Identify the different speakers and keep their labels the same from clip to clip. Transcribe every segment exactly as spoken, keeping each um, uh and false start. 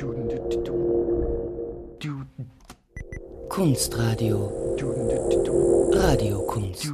Speaker 1: Kunstradio. Radiokunst.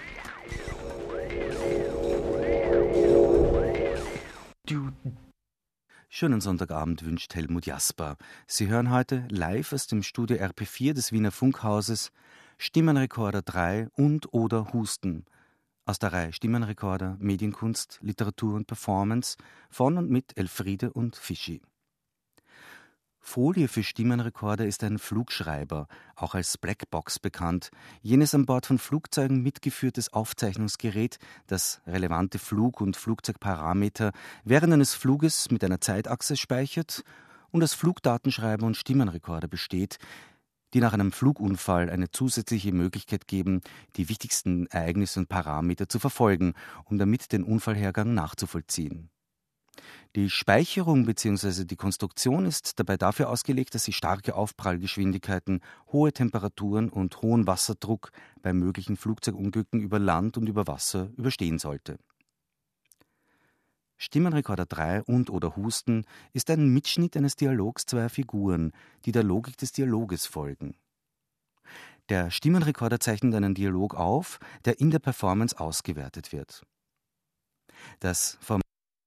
Speaker 2: Schönen Sonntagabend wünscht Helmut Jasper. Sie hören heute live aus dem Studio R P vier des Wiener Funkhauses Stimmenrekorder drei und oder Husten aus der Reihe Stimmenrekorder, Medienkunst, Literatur und Performance von und mit Elfriede und Fischi. Folie für Stimmenrekorder ist ein Flugschreiber, auch als Blackbox bekannt, jenes an Bord von Flugzeugen mitgeführtes Aufzeichnungsgerät, das relevante Flug- und Flugzeugparameter während eines Fluges mit einer Zeitachse speichert und aus Flugdatenschreiber und Stimmenrekorder besteht, die nach einem Flugunfall eine zusätzliche Möglichkeit geben, die wichtigsten Ereignisse und Parameter zu verfolgen, um damit den Unfallhergang nachzuvollziehen. Die Speicherung bzw. die Konstruktion ist dabei dafür ausgelegt, dass sie starke Aufprallgeschwindigkeiten, hohe Temperaturen und hohen Wasserdruck bei möglichen Flugzeugunglücken über Land und über Wasser überstehen sollte. Stimmenrekorder drei und oder Husten ist ein Mitschnitt eines Dialogs zweier Figuren, die der Logik des Dialoges folgen. Der Stimmenrekorder zeichnet einen Dialog auf, der in der Performance ausgewertet wird. Das Format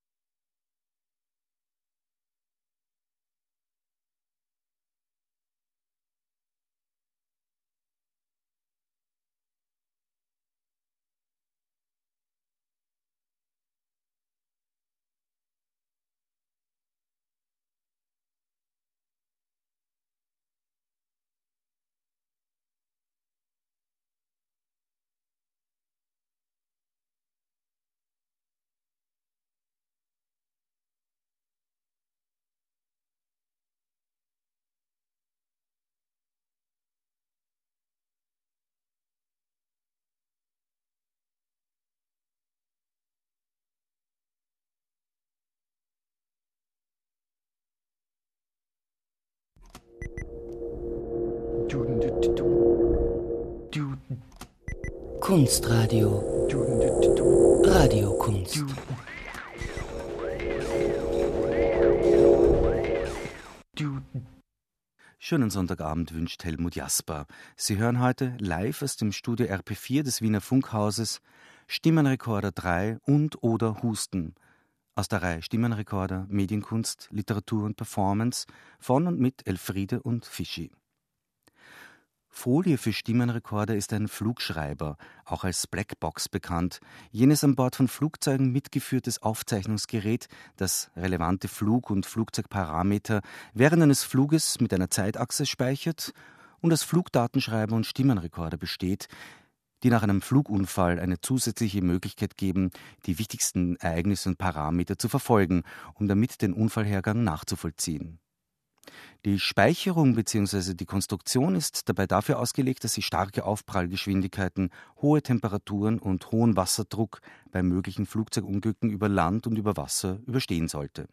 Speaker 1: Kunstradio. Radiokunst.
Speaker 2: Schönen Sonntagabend wünscht Helmut Jasper. Sie hören heute live aus dem Studio R P vier des Wiener Funkhauses Stimmenrekorder drei und oder Husten aus der Reihe Stimmenrekorder, Medienkunst, Literatur und Performance von und mit Elfriede und Fischi. Folie für Stimmenrekorder ist ein Flugschreiber, auch als Blackbox bekannt, jenes an Bord von Flugzeugen mitgeführtes Aufzeichnungsgerät, das relevante Flug- und Flugzeugparameter während eines Fluges mit einer Zeitachse speichert und aus Flugdatenschreiber und Stimmenrekorder besteht, die nach einem Flugunfall eine zusätzliche Möglichkeit geben, die wichtigsten Ereignisse und Parameter zu verfolgen, um damit den Unfallhergang nachzuvollziehen. Die Speicherung bzw. die Konstruktion ist dabei dafür ausgelegt, dass sie starke Aufprallgeschwindigkeiten, hohe Temperaturen und hohen Wasserdruck bei möglichen Flugzeugunglücken über Land und über Wasser überstehen sollte.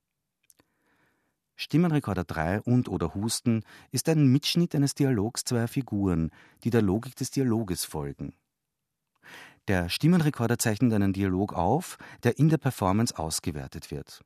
Speaker 2: Stimmenrekorder drei und oder Husten ist ein Mitschnitt eines Dialogs zweier Figuren, die der Logik des Dialoges folgen. Der Stimmenrekorder zeichnet einen Dialog auf, der in der Performance ausgewertet wird.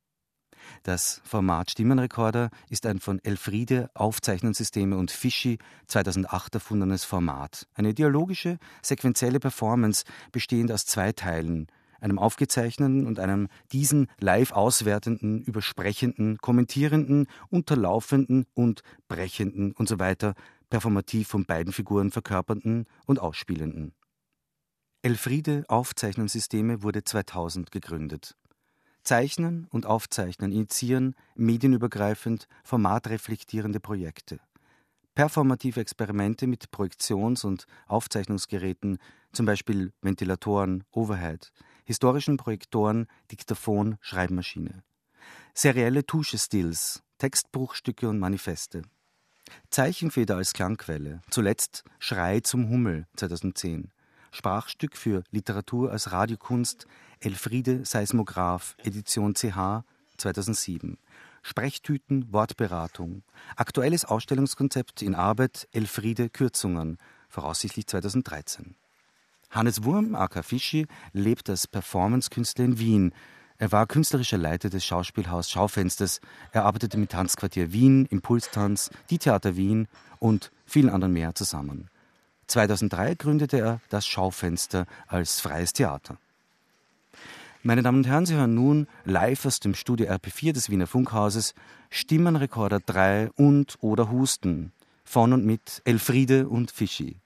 Speaker 2: Das Format Stimmenrekorder ist ein von Elfriede, Aufzeichnungssysteme und Fischi zweitausendacht erfundenes Format. Eine dialogische, sequenzielle Performance bestehend aus zwei Teilen, einem aufgezeichneten und einem diesen live auswertenden, übersprechenden, kommentierenden, unterlaufenden und brechenden und so weiter, performativ von beiden Figuren verkörpernden und ausspielenden. Elfriede Aufzeichnungssysteme wurde zweitausend gegründet. Zeichnen und Aufzeichnen initiieren medienübergreifend formatreflektierende Projekte. Performative Experimente mit Projektions- und Aufzeichnungsgeräten, zum Beispiel Ventilatoren, Overhead, historischen Projektoren, Diktaphon, Schreibmaschine. Serielle Tuschestills, Textbruchstücke und Manifeste. Zeichenfeder als Klangquelle, zuletzt Schrei zum Hummel zweitausendzehn. Sprachstück für Literatur als Radiokunst, Elfriede Seismograph, Edition C H zweitausendsieben. Sprechtüten, Wortberatung. Aktuelles Ausstellungskonzept in Arbeit, Elfriede Kürzungen, voraussichtlich zweitausenddreizehn. Hannes Wurm, aka Fischi, lebt als Performance-Künstler in Wien. Er war künstlerischer Leiter des Schauspielhaus Schaufensters. Er arbeitete mit Tanzquartier Wien, Impulstanz, die Theater Wien und vielen anderen mehr zusammen. zweitausenddrei gründete er das Schaufenster als freies Theater. Meine Damen und Herren, Sie hören nun live aus dem Studio R P vier des Wiener Funkhauses Stimmenrekorder drei und oder Husten von und mit Elfriede und Fischi.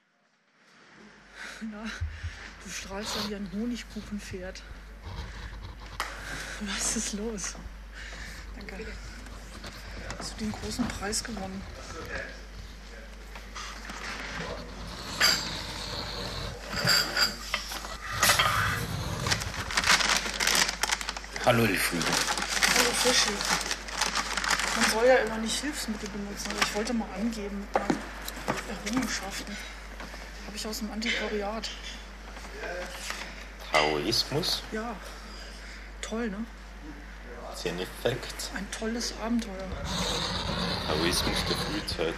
Speaker 3: Na, du strahlst ja wie ein Honigkuchenpferd. Was ist los? Danke. Hast du den großen Preis gewonnen?
Speaker 4: Hallo Elfriede.
Speaker 3: Hallo Fischi. Man soll ja immer nicht Hilfsmittel benutzen, aber ich wollte mal angeben mit meinen Errungenschaften. Habe ich aus dem Antiquariat.
Speaker 4: Taoismus?
Speaker 3: Ja, toll, ne?
Speaker 4: Zen-Effekt?
Speaker 3: Ein tolles Abenteuer.
Speaker 4: Taoismus der Frühzeit.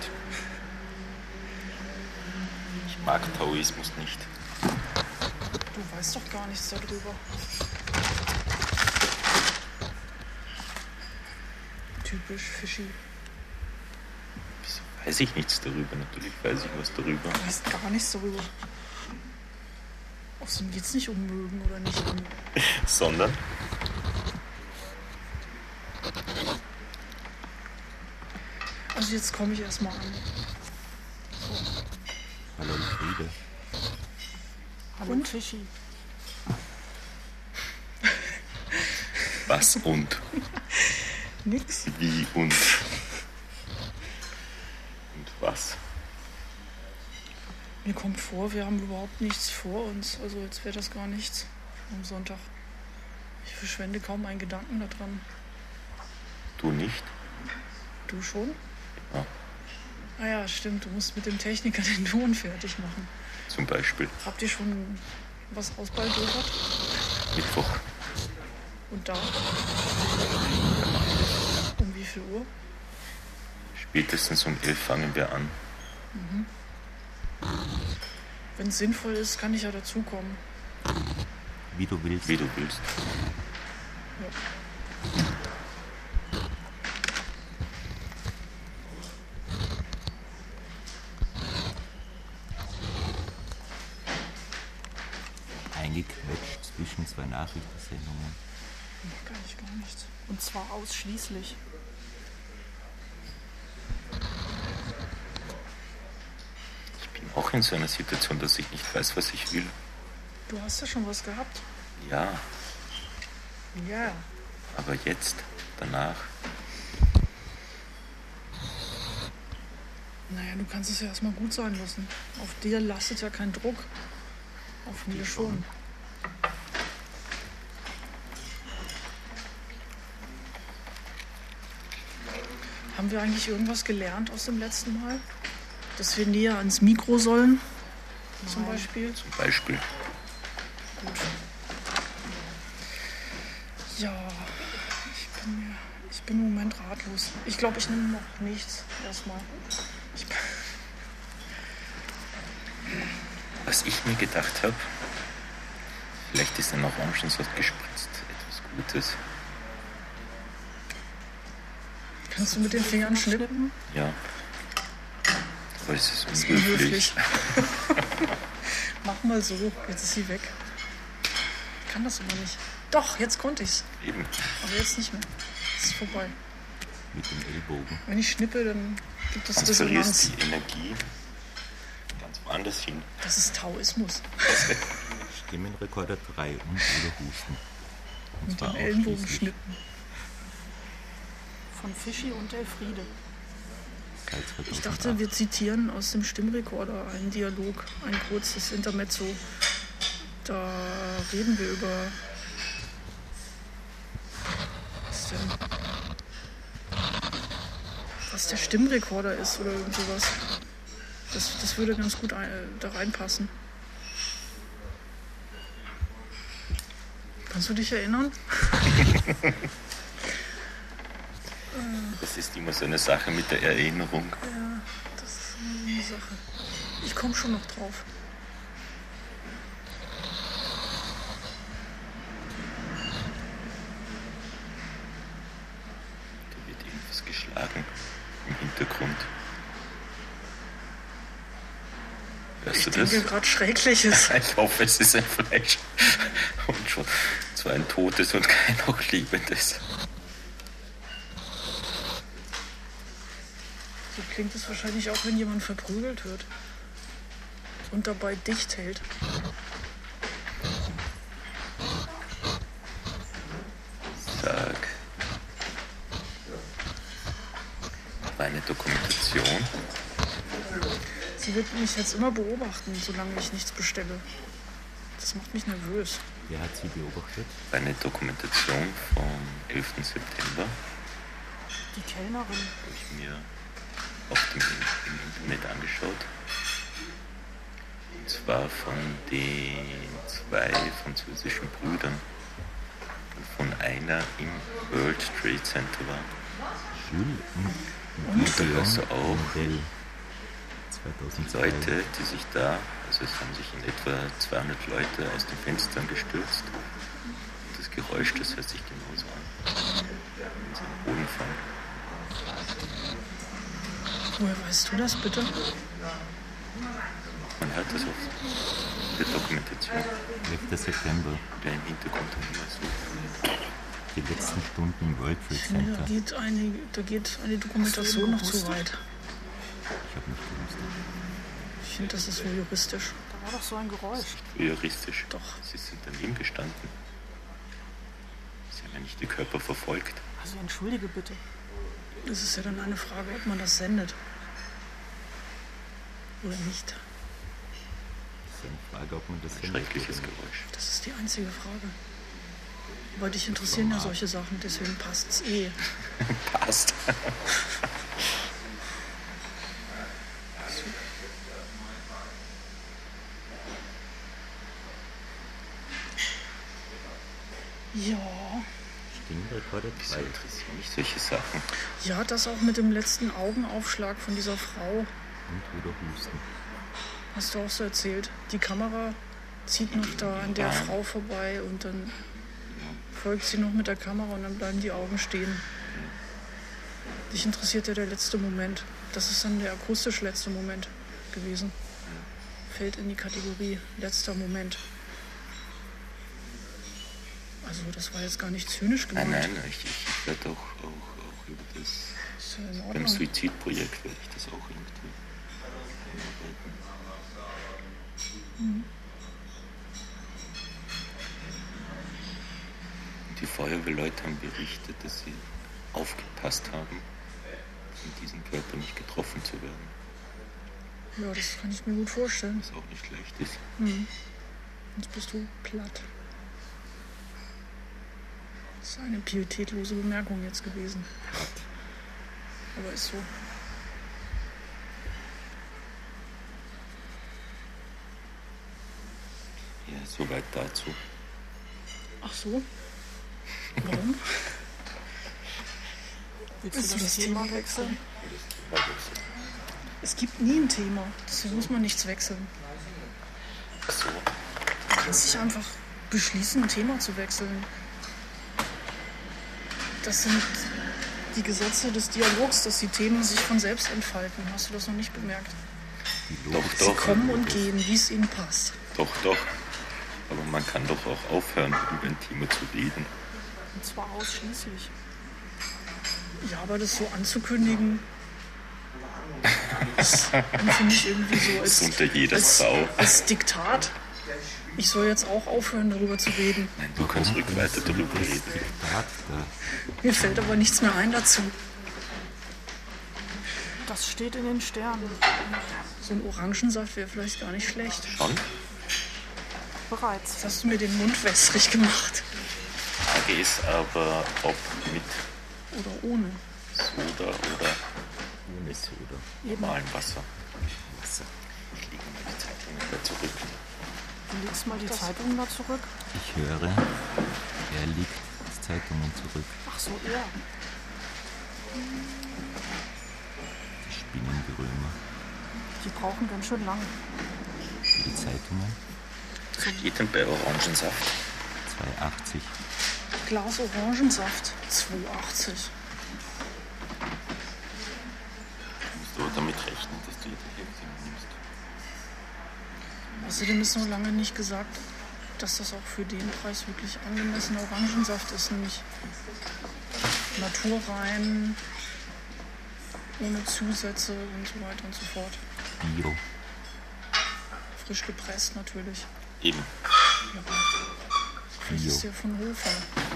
Speaker 4: Ich mag Taoismus nicht.
Speaker 3: Du weißt doch gar nichts darüber. Typisch Fischi.
Speaker 4: Wieso weiß ich nichts darüber? Natürlich weiß ich was darüber.
Speaker 3: Du weißt gar nichts darüber. Außerdem geht es nicht um mögen oder nicht um...
Speaker 4: Sondern?
Speaker 3: Also jetzt komme ich erstmal an. So.
Speaker 4: Hallo Elfriede.
Speaker 3: Hallo und Fischi.
Speaker 4: Was und?
Speaker 3: Nix.
Speaker 4: Wie und? Und was?
Speaker 3: Mir kommt vor, wir haben überhaupt nichts vor uns. Also jetzt wäre das gar nichts am Sonntag. Ich verschwende kaum einen Gedanken daran.
Speaker 4: Du nicht?
Speaker 3: Du schon?
Speaker 4: Ja.
Speaker 3: Ah ja, stimmt. Du musst mit dem Techniker den Ton fertig machen.
Speaker 4: Zum Beispiel
Speaker 3: Habt ihr schon was ausbaldowert?
Speaker 4: Mittwoch.
Speaker 3: Und da? Um wie viel Uhr?
Speaker 4: Spätestens um elf fangen wir an.
Speaker 3: Mhm. Wenn es sinnvoll ist, kann ich ja dazukommen.
Speaker 4: Wie du willst. Wie du willst.
Speaker 3: Ja.
Speaker 4: Eingequetscht zwischen zwei Nachrichtensendungen.
Speaker 3: Gar nicht, gar nichts. Und zwar ausschließlich.
Speaker 4: Ich bin auch in so einer Situation, dass ich nicht weiß, was ich will.
Speaker 3: Du hast ja schon was gehabt.
Speaker 4: Ja,
Speaker 3: Ja.
Speaker 4: aber jetzt, danach,
Speaker 3: Naja, du kannst es ja erstmal gut sein lassen. Auf dir lastet ja kein Druck. Auf mir schon. Haben wir eigentlich irgendwas gelernt aus dem letzten Mal? Dass wir näher ans Mikro sollen, zum Beispiel?
Speaker 4: zum Beispiel.
Speaker 3: Gut. Ja, ich bin, mir, ich bin im Moment ratlos. Ich glaube, ich nehme noch nichts erstmal. Ich,
Speaker 4: Was ich mir gedacht habe, vielleicht ist ein Orangensaft gespritzt etwas Gutes.
Speaker 3: kannst du mit den Fingern schnippen?
Speaker 4: Ja. Aber es ist
Speaker 3: Das ist
Speaker 4: unhöflich.
Speaker 3: unhöflich. Mach mal so, jetzt ist sie weg. Ich kann das immer nicht. Doch, jetzt konnte ich's.
Speaker 4: Eben.
Speaker 3: Aber jetzt nicht mehr. Es ist vorbei.
Speaker 4: Mit dem Ellbogen.
Speaker 3: Wenn ich schnippe, dann gibt es
Speaker 4: Du
Speaker 3: Resonanz.
Speaker 4: verlierst die Energie ganz woanders hin.
Speaker 3: Das ist Taoismus.
Speaker 4: Stimmenrekorder drei und oder Husten. Und
Speaker 3: Mit
Speaker 4: zwar
Speaker 3: dem Ellenbogen
Speaker 4: ausschließlich
Speaker 3: schnippen. Von Fischi und Elfriede.
Speaker 4: seit
Speaker 3: Ich
Speaker 4: zweitausendacht.
Speaker 3: dachte, wir zitieren aus dem Stimmrekorder einen Dialog, ein kurzes Intermezzo. Da reden wir über... Was denn? Was der Stimmrekorder ist oder irgend sowas. Das, das würde ganz gut ein, da reinpassen. Kannst du dich erinnern?
Speaker 4: Das ist immer so eine Sache mit der Erinnerung.
Speaker 3: Ja, das ist eine Sache. Ich komme schon noch drauf.
Speaker 4: etwas geschlagen im Hintergrund. Hörst
Speaker 3: Ich
Speaker 4: du das?
Speaker 3: denke gerade Schreckliches.
Speaker 4: Ich hoffe, es ist ein Fleisch. Und schon zwar ein totes und kein noch lebendes.
Speaker 3: So klingt es wahrscheinlich auch, wenn jemand verprügelt wird und dabei dicht hält.
Speaker 4: Sag. Meine Dokumentation.
Speaker 3: Sie wird mich jetzt immer beobachten, solange ich nichts bestelle. Das macht mich nervös.
Speaker 5: Wer hat Sie beobachtet?
Speaker 4: Eine Dokumentation vom elften September.
Speaker 3: Die Kellnerin.
Speaker 4: Habe ich mir auf dem im Internet angeschaut. Und zwar von den zwei französischen Brüdern. Von einer im World Trade Center war.
Speaker 5: Jules und,
Speaker 4: Und da hörst du auch
Speaker 5: Bell.
Speaker 4: die Leute, die sich da, also es haben sich in etwa zweihundert Leute aus den Fenstern gestürzt. Und das Geräusch, das hört sich genauso an. Wenn sie am Boden fallen.
Speaker 3: Woher weißt du das bitte?
Speaker 4: Man hört das auf der Dokumentation.
Speaker 5: elfter September.
Speaker 4: Der im Hintergrund immer so.
Speaker 5: Die letzten Stunden im World Trade
Speaker 3: Ich finde,
Speaker 5: Center.
Speaker 3: da geht eine, da geht eine Dokumentation noch zu weit.
Speaker 5: Ich habe nicht gewusst.
Speaker 3: Ich finde, das ist so juristisch. Da war doch so ein Geräusch.
Speaker 4: Juristisch.
Speaker 3: Doch.
Speaker 4: Sie sind daneben gestanden. Sie haben ja nicht die Körper verfolgt.
Speaker 3: Also entschuldige bitte. Das ist ja dann eine Frage, ob man das sendet. Oder nicht.
Speaker 5: Das ist eine Frage, ob man das
Speaker 4: Ein
Speaker 5: sendet
Speaker 4: schreckliches
Speaker 5: oder nicht.
Speaker 4: Geräusch.
Speaker 3: Das ist die einzige Frage. Aber dich interessieren ja solche Sachen, deswegen passt's eh.
Speaker 4: Passt.
Speaker 3: Ja.
Speaker 5: Stimmrekorder
Speaker 4: Wieso
Speaker 5: zwei.
Speaker 4: interessieren mich solche Sachen?
Speaker 3: Ja, das auch mit dem letzten Augenaufschlag von dieser Frau.
Speaker 5: Und wieder Husten.
Speaker 3: Hast du auch so erzählt. Die Kamera zieht noch da an der
Speaker 4: Ja.
Speaker 3: Frau vorbei und dann folgt sie noch mit der Kamera und dann bleiben die Augen stehen. Dich interessiert ja der letzte Moment. Das ist dann der akustisch letzte Moment gewesen. Fällt in die Kategorie letzter Moment. Also das war jetzt gar nicht zynisch gemeint.
Speaker 4: Nein, nein, ich, ich werde auch, auch, auch über das,
Speaker 3: Ist ja in
Speaker 4: beim
Speaker 3: Ordnung.
Speaker 4: Suizidprojekt werde ich das auch irgendwie arbeiten. Die Feuerwehrleute haben berichtet, dass sie aufgepasst haben, von diesem Körper nicht getroffen zu werden.
Speaker 3: Ja, das kann ich mir gut vorstellen.
Speaker 4: Was auch nicht leicht ist.
Speaker 3: Jetzt bist du platt. Das ist eine pietätlose Bemerkung jetzt gewesen. Aber ist so.
Speaker 4: Ja, soweit dazu.
Speaker 3: Ach so? Warum? Willst du das Thema wechseln? Es gibt nie ein Thema. Deswegen muss man nichts wechseln.
Speaker 4: Ach so.
Speaker 3: Du kannst dich einfach beschließen, ein Thema zu wechseln. Das sind die Gesetze des Dialogs, dass die Themen sich von selbst entfalten. Hast du das noch nicht bemerkt?
Speaker 4: Doch,
Speaker 3: Sie
Speaker 4: doch.
Speaker 3: kommen und gehen, wie es ihnen passt.
Speaker 4: Doch, doch. Aber man kann doch auch aufhören, über ein Thema zu reden.
Speaker 3: Und zwar ausschließlich. Ja, aber das so anzukündigen, ist für mich irgendwie so als,
Speaker 4: Das ist unter jeder
Speaker 3: als,
Speaker 4: Sau.
Speaker 3: als Diktat. Ich soll jetzt auch aufhören, darüber zu reden.
Speaker 4: Nein, du kannst ruhig weiter darüber reden.
Speaker 5: Diktat da.
Speaker 3: Mir fällt aber nichts mehr ein dazu. Das steht in den Sternen. So ein Orangensaft wäre vielleicht gar nicht schlecht.
Speaker 4: Schon?
Speaker 3: Bereits. Jetzt hast du mir den Mund wässrig gemacht.
Speaker 4: Frage ist aber, ob mit
Speaker 3: Oder ohne.
Speaker 4: Soda oder
Speaker 5: Ohne Soda.
Speaker 4: normalem Wasser. Wasser. Ich lege mal die Zeitung wieder zurück.
Speaker 3: Du legst mal die Zeitung da zurück.
Speaker 5: Ich höre, er liegt die Zeitungen zurück.
Speaker 3: Ach so, ja.
Speaker 5: Die Spinnengerömer.
Speaker 3: Die brauchen ganz schön lang.
Speaker 5: Die Zeitungen
Speaker 4: Was steht denn bei Orangensaft?
Speaker 5: zwei achtzig.
Speaker 3: Glas Orangensaft, zwei achtzig.
Speaker 4: damit rechnen, dass du die Hälfte nimmst.
Speaker 3: Außerdem ist noch lange nicht gesagt, dass das auch für den Preis wirklich angemessener Orangensaft ist, nämlich naturrein, ohne Zusätze und so weiter und so fort.
Speaker 5: Bio.
Speaker 3: Frisch gepresst natürlich.
Speaker 4: Eben.
Speaker 3: Ja. Das
Speaker 5: Bio.
Speaker 3: ist ja von Hofer.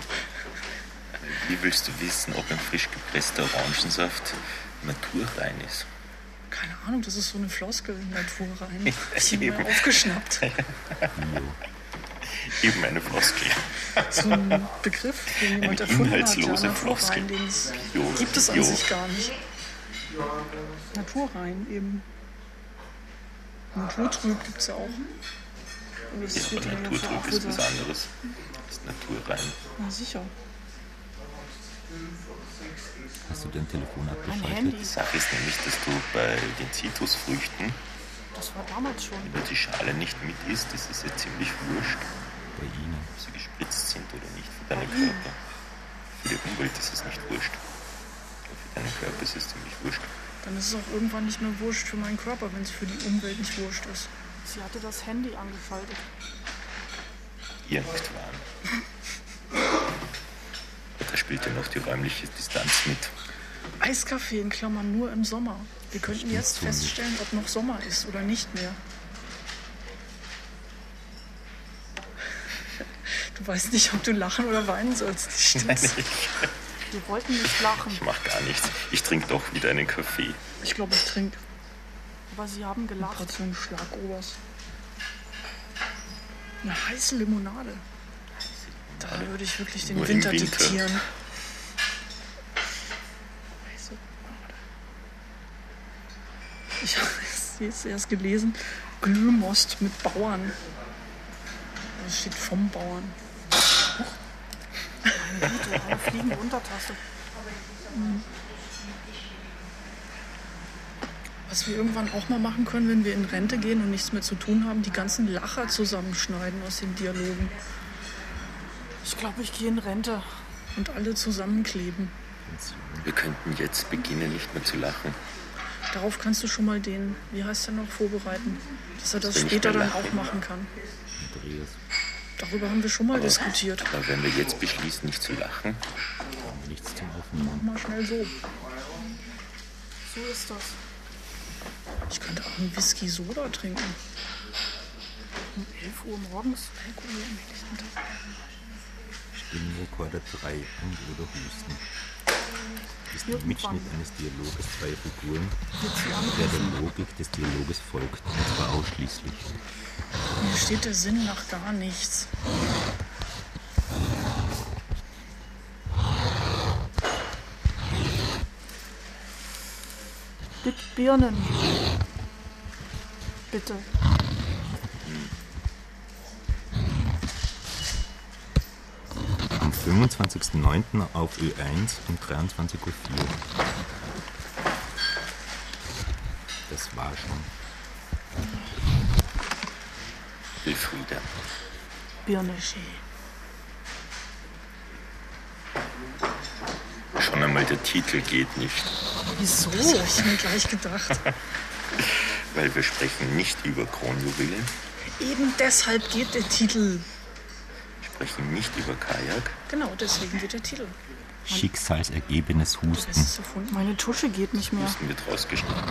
Speaker 4: Wie willst du wissen, ob ein frisch gepresster Orangensaft naturrein ist?
Speaker 3: Keine Ahnung, das ist so eine Floskel, naturrein. Ich habe mal aufgeschnappt.
Speaker 5: Bio.
Speaker 4: Eben eine Floskel.
Speaker 3: So ein Begriff, den jemand
Speaker 4: Eine
Speaker 3: erfunden hat. Ja,
Speaker 4: inhaltslose Floskel.
Speaker 3: naturrein, den es
Speaker 4: Bio,
Speaker 3: gibt es an
Speaker 4: Bio.
Speaker 3: sich gar nicht. Naturrein eben. Naturtrüb gibt es ja auch. Und das
Speaker 4: Ja,
Speaker 3: wird
Speaker 4: aber
Speaker 3: ja für
Speaker 4: Naturtrüb ist was
Speaker 3: Apfelsaft.
Speaker 4: anderes. Das ist naturrein.
Speaker 3: Na sicher.
Speaker 5: Hast du dein Telefon
Speaker 3: Mein
Speaker 5: abgeschaltet?
Speaker 3: Handy.
Speaker 4: Die Sache ist nämlich, dass du bei den Zitrusfrüchten,
Speaker 3: Das war damals schon.
Speaker 4: wenn du die Schale nicht mit isst, das ist ja ziemlich wurscht,
Speaker 5: Bei Ihnen.
Speaker 4: ob sie gespritzt sind oder nicht für deinen Körper. Für die Umwelt ist es nicht wurscht. Aber für deinen Körper ist es ziemlich wurscht.
Speaker 3: Dann ist es auch irgendwann nicht mehr wurscht für meinen Körper, wenn es für die Umwelt nicht wurscht ist.
Speaker 6: Sie hatte das Handy angeschaltet.
Speaker 4: Irgendwann. Da spielt ja noch die räumliche Distanz mit.
Speaker 3: Eiskaffee in Klammern nur im Sommer. Wir könnten jetzt
Speaker 5: so nicht.
Speaker 3: feststellen, ob noch Sommer ist oder nicht mehr. Du weißt nicht, ob du lachen oder weinen sollst.
Speaker 4: Nein,
Speaker 3: Stimmt's?
Speaker 4: ich,
Speaker 6: Wir wollten nicht lachen,
Speaker 4: ich mach gar nichts. Ich trinke doch wieder einen Kaffee.
Speaker 3: Ich glaube, ich trinke
Speaker 6: aber Sie haben gelacht.
Speaker 3: trotzdem Schlagobers. Eine heiße Limonade. Da würde ich wirklich den
Speaker 4: Nur im
Speaker 3: Winter
Speaker 4: Winter.
Speaker 3: diktieren. Heiße Limonade. Ich habe es jetzt erst gelesen. Glühmost mit Bauern. Das steht vom Bauern.
Speaker 6: Meine Güte, eine fliegende Untertasse.
Speaker 3: Was wir irgendwann auch mal machen können, wenn wir in Rente gehen und nichts mehr zu tun haben, die ganzen Lacher zusammenschneiden aus den Dialogen
Speaker 6: Ich glaube, ich gehe in Rente.
Speaker 3: und alle zusammenkleben.
Speaker 4: Wir könnten jetzt beginnen, nicht mehr zu lachen.
Speaker 3: Darauf kannst du schon mal den, wie heißt der noch, vorbereiten, dass er das
Speaker 4: Wenn ich
Speaker 3: später
Speaker 4: mehr
Speaker 3: dann
Speaker 4: lache.
Speaker 3: auch machen kann.
Speaker 5: Andreas,
Speaker 3: Darüber haben wir schon mal diskutiert.
Speaker 4: Aber wenn wir jetzt beschließen, nicht zu lachen,
Speaker 5: haben wir nichts zum Aufnehmen.
Speaker 3: Mach mal schnell so.
Speaker 6: So ist das.
Speaker 3: Ich könnte auch einen Whisky-Soda trinken.
Speaker 6: Um elf Uhr morgens.
Speaker 3: Alkohol am nächsten Tag.
Speaker 5: Stimmrekorder drei und oder Husten. Ist ein
Speaker 6: Irgendwann.
Speaker 5: Mitschnitt eines Dialoges zweier Figuren, der der Logik des Dialoges folgt, und zwar ausschließlich.
Speaker 3: Mir steht der Sinn nach gar nichts.
Speaker 6: Dick Birnen. Bitte.
Speaker 5: Am fünfundzwanzigsten neunten auf Ö eins um dreiundzwanzig Uhr vier. Das war schon.
Speaker 4: Wilfriede.
Speaker 6: Birne.
Speaker 4: Schon einmal der Titel geht nicht,
Speaker 6: Wieso?
Speaker 3: Das habe ich mir gleich gedacht.
Speaker 4: weil wir sprechen nicht über Kronjuwelen,
Speaker 3: Eben deshalb geht der Titel.
Speaker 4: sprechen nicht über Kajak.
Speaker 3: Genau, deswegen wird der Titel.
Speaker 5: Schicksalsergebenes
Speaker 3: Das
Speaker 5: Husten.
Speaker 3: ist erfunden.
Speaker 6: Meine Tusche geht nicht mehr.
Speaker 4: Husten wird rausgeschnitten.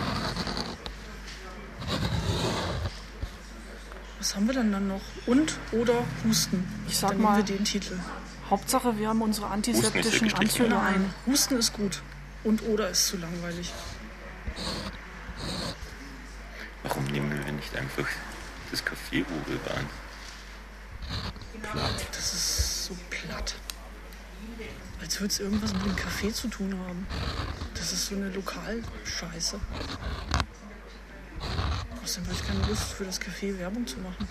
Speaker 3: Was haben wir denn dann noch? Und oder Husten.
Speaker 6: Ich sag
Speaker 3: dann
Speaker 6: mal-
Speaker 3: nehmen wir den Titel.
Speaker 6: Hauptsache, wir haben unsere
Speaker 4: Husten ist ja
Speaker 6: antiseptischen
Speaker 4: gestrichen.
Speaker 6: Anzüge ein.
Speaker 3: Nein, Husten ist gut. Und oder ist zu langweilig.
Speaker 4: Warum nehmen wir nicht einfach das Café, wo wir waren?
Speaker 3: Das ist so platt. Als würde es irgendwas mit dem Kaffee zu tun haben. Das ist so eine Lokalscheiße. Außerdem habe ich keine Lust, für das Café Werbung zu machen.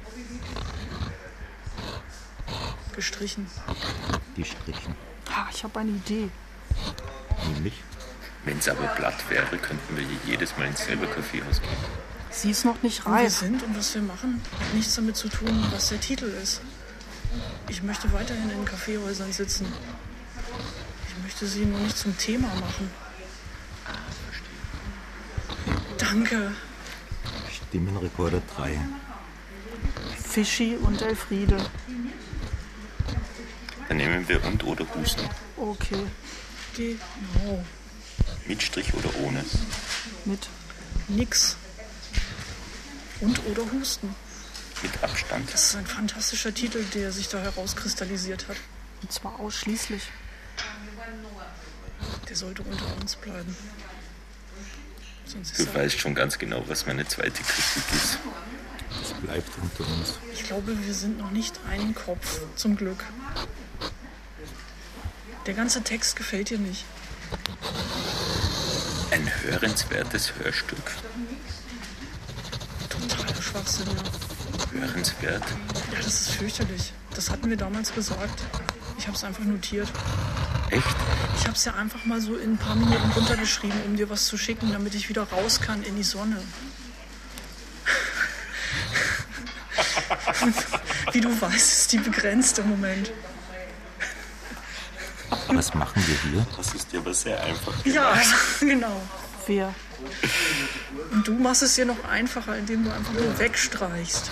Speaker 3: Gestrichen.
Speaker 5: Gestrichen.
Speaker 6: Ah, ich habe eine Idee.
Speaker 5: Nämlich
Speaker 4: Wenn es aber platt wäre, könnten wir hier jedes Mal ins selbe Kaffeehaus gehen.
Speaker 6: Sie ist noch nicht
Speaker 3: Wo wir
Speaker 6: reif.
Speaker 3: sind und was wir machen, hat nichts damit zu tun, was der Titel ist. Ich möchte weiterhin in Kaffeehäusern sitzen. Ich möchte sie nur nicht zum Thema machen. Danke.
Speaker 5: Stimmenrekorder drei.
Speaker 6: Fischi und Elfriede.
Speaker 4: Dann nehmen wir und oder Husten.
Speaker 6: Okay.
Speaker 3: Genau.
Speaker 4: Mit Strich oder ohne?
Speaker 6: Mit.
Speaker 3: Nix. Und oder Husten.
Speaker 4: Mit Abstand.
Speaker 3: Das ist ein fantastischer Titel, der sich da herauskristallisiert hat.
Speaker 6: Und zwar ausschließlich.
Speaker 3: Der sollte unter uns bleiben. Sonst ist
Speaker 4: Du
Speaker 3: er,
Speaker 4: weißt schon ganz genau, was meine zweite Kritik ist.
Speaker 5: Es bleibt unter uns.
Speaker 3: ich glaube, wir sind noch nicht ein Kopf, zum Glück. Der ganze Text gefällt dir nicht.
Speaker 4: Ein hörenswertes Hörstück.
Speaker 3: Totaler Schwachsinn, ja.
Speaker 4: Hörenswert.
Speaker 3: Ja, das ist fürchterlich. Das hatten wir damals gesagt. Ich habe es einfach notiert.
Speaker 4: Echt?
Speaker 3: Ich habe es ja einfach mal so in ein paar Minuten runtergeschrieben, um dir was zu schicken, damit ich wieder raus kann in die Sonne. Und wie du weißt, ist die begrenzt im Moment.
Speaker 5: Was machen wir hier?
Speaker 4: Das ist dir aber sehr einfach.
Speaker 3: Ja, genau.
Speaker 6: Wer?
Speaker 3: Und du machst es dir noch einfacher, indem du einfach nur wegstreichst.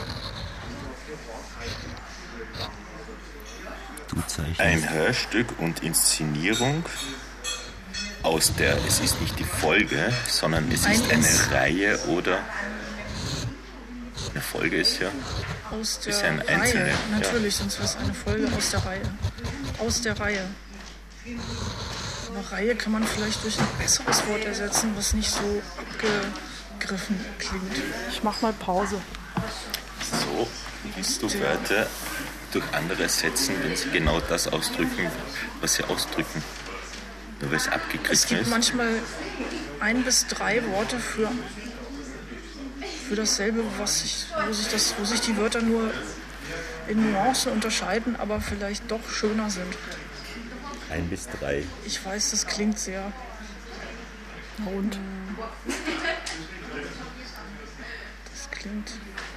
Speaker 5: Du zeichnest.
Speaker 4: Ein Hörstück und Inszenierung aus der, es ist nicht die Folge, sondern es
Speaker 3: Ein
Speaker 4: ist eine
Speaker 3: Ins-
Speaker 4: Reihe oder eine Folge ist ja.
Speaker 3: Aus der
Speaker 4: Ist ja eine
Speaker 3: Reihe.
Speaker 4: einzelne,
Speaker 3: Natürlich, sonst wäre es eine Folge aus der Reihe. Aus der Reihe. Aber Reihe kann man vielleicht durch ein besseres Wort ersetzen, was nicht so abgegriffen klingt.
Speaker 6: Ich mach mal Pause.
Speaker 4: So willst du Wörter durch andere ersetzen, wenn sie genau das ausdrücken, was sie ausdrücken. Nur weil es
Speaker 3: Es
Speaker 4: abgegriffen
Speaker 3: gibt
Speaker 4: ist.
Speaker 3: manchmal ein bis drei Worte für, für dasselbe, was sich, wo, sich das, wo sich die Wörter nur in Nuancen unterscheiden, aber vielleicht doch schöner sind.
Speaker 4: Ein bis drei.
Speaker 3: Ich weiß, das klingt sehr...
Speaker 6: Und?
Speaker 3: Das klingt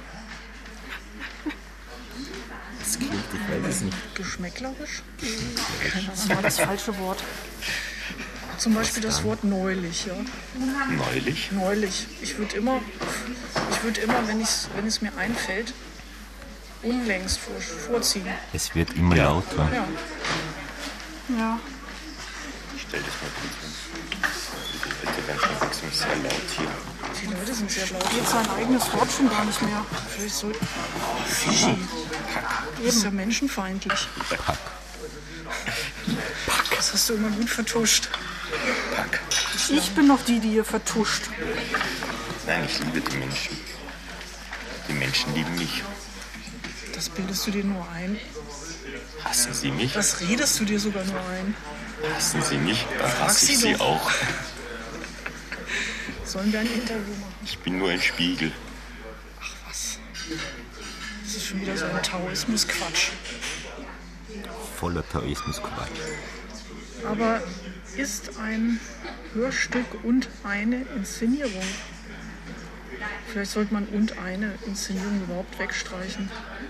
Speaker 5: Das klingt, ich weiß es nicht.
Speaker 3: geschmäcklerisch.
Speaker 6: Das war das falsche Wort.
Speaker 3: Zum Beispiel das Wort neulich, ja.
Speaker 4: Neulich.
Speaker 3: Neulich. Ich würde immer, ich würde immer, wenn, ich's, wenn es mir einfällt, unlängst vor, vorziehen.
Speaker 5: Es wird immer
Speaker 4: Ja.
Speaker 5: lauter.
Speaker 3: Ja.
Speaker 6: Ja.
Speaker 4: Ich stell das mal kurz hin. Die Leute werden schon langsam sehr laut hier.
Speaker 3: Die Leute sind sehr laut.
Speaker 6: Geht sein eigenes Wort schon gar nicht mehr.
Speaker 3: Vielleicht so Fischi. Das ist ja menschenfeindlich.
Speaker 4: Pack.
Speaker 3: Das hast du immer gut vertuscht.
Speaker 4: Pack.
Speaker 6: Ich bin noch die, die ihr vertuscht.
Speaker 4: Nein, ich liebe die Menschen. Die Menschen lieben mich.
Speaker 3: Das bildest du dir nur ein.
Speaker 4: Hassen sie mich?
Speaker 3: Das redest du dir sogar nur ein.
Speaker 4: Hassen sie mich? Dann hasse
Speaker 3: sie
Speaker 4: ich sie
Speaker 3: doch.
Speaker 4: auch.
Speaker 3: Sollen wir ein Interview machen?
Speaker 4: Ich bin nur ein Spiegel.
Speaker 3: Was? Das ist schon wieder so ein Taoismus-Quatsch.
Speaker 5: Voller Taoismus-Quatsch.
Speaker 3: Aber ist ein Hörstück und eine Inszenierung? Vielleicht sollte man und eine Inszenierung überhaupt wegstreichen.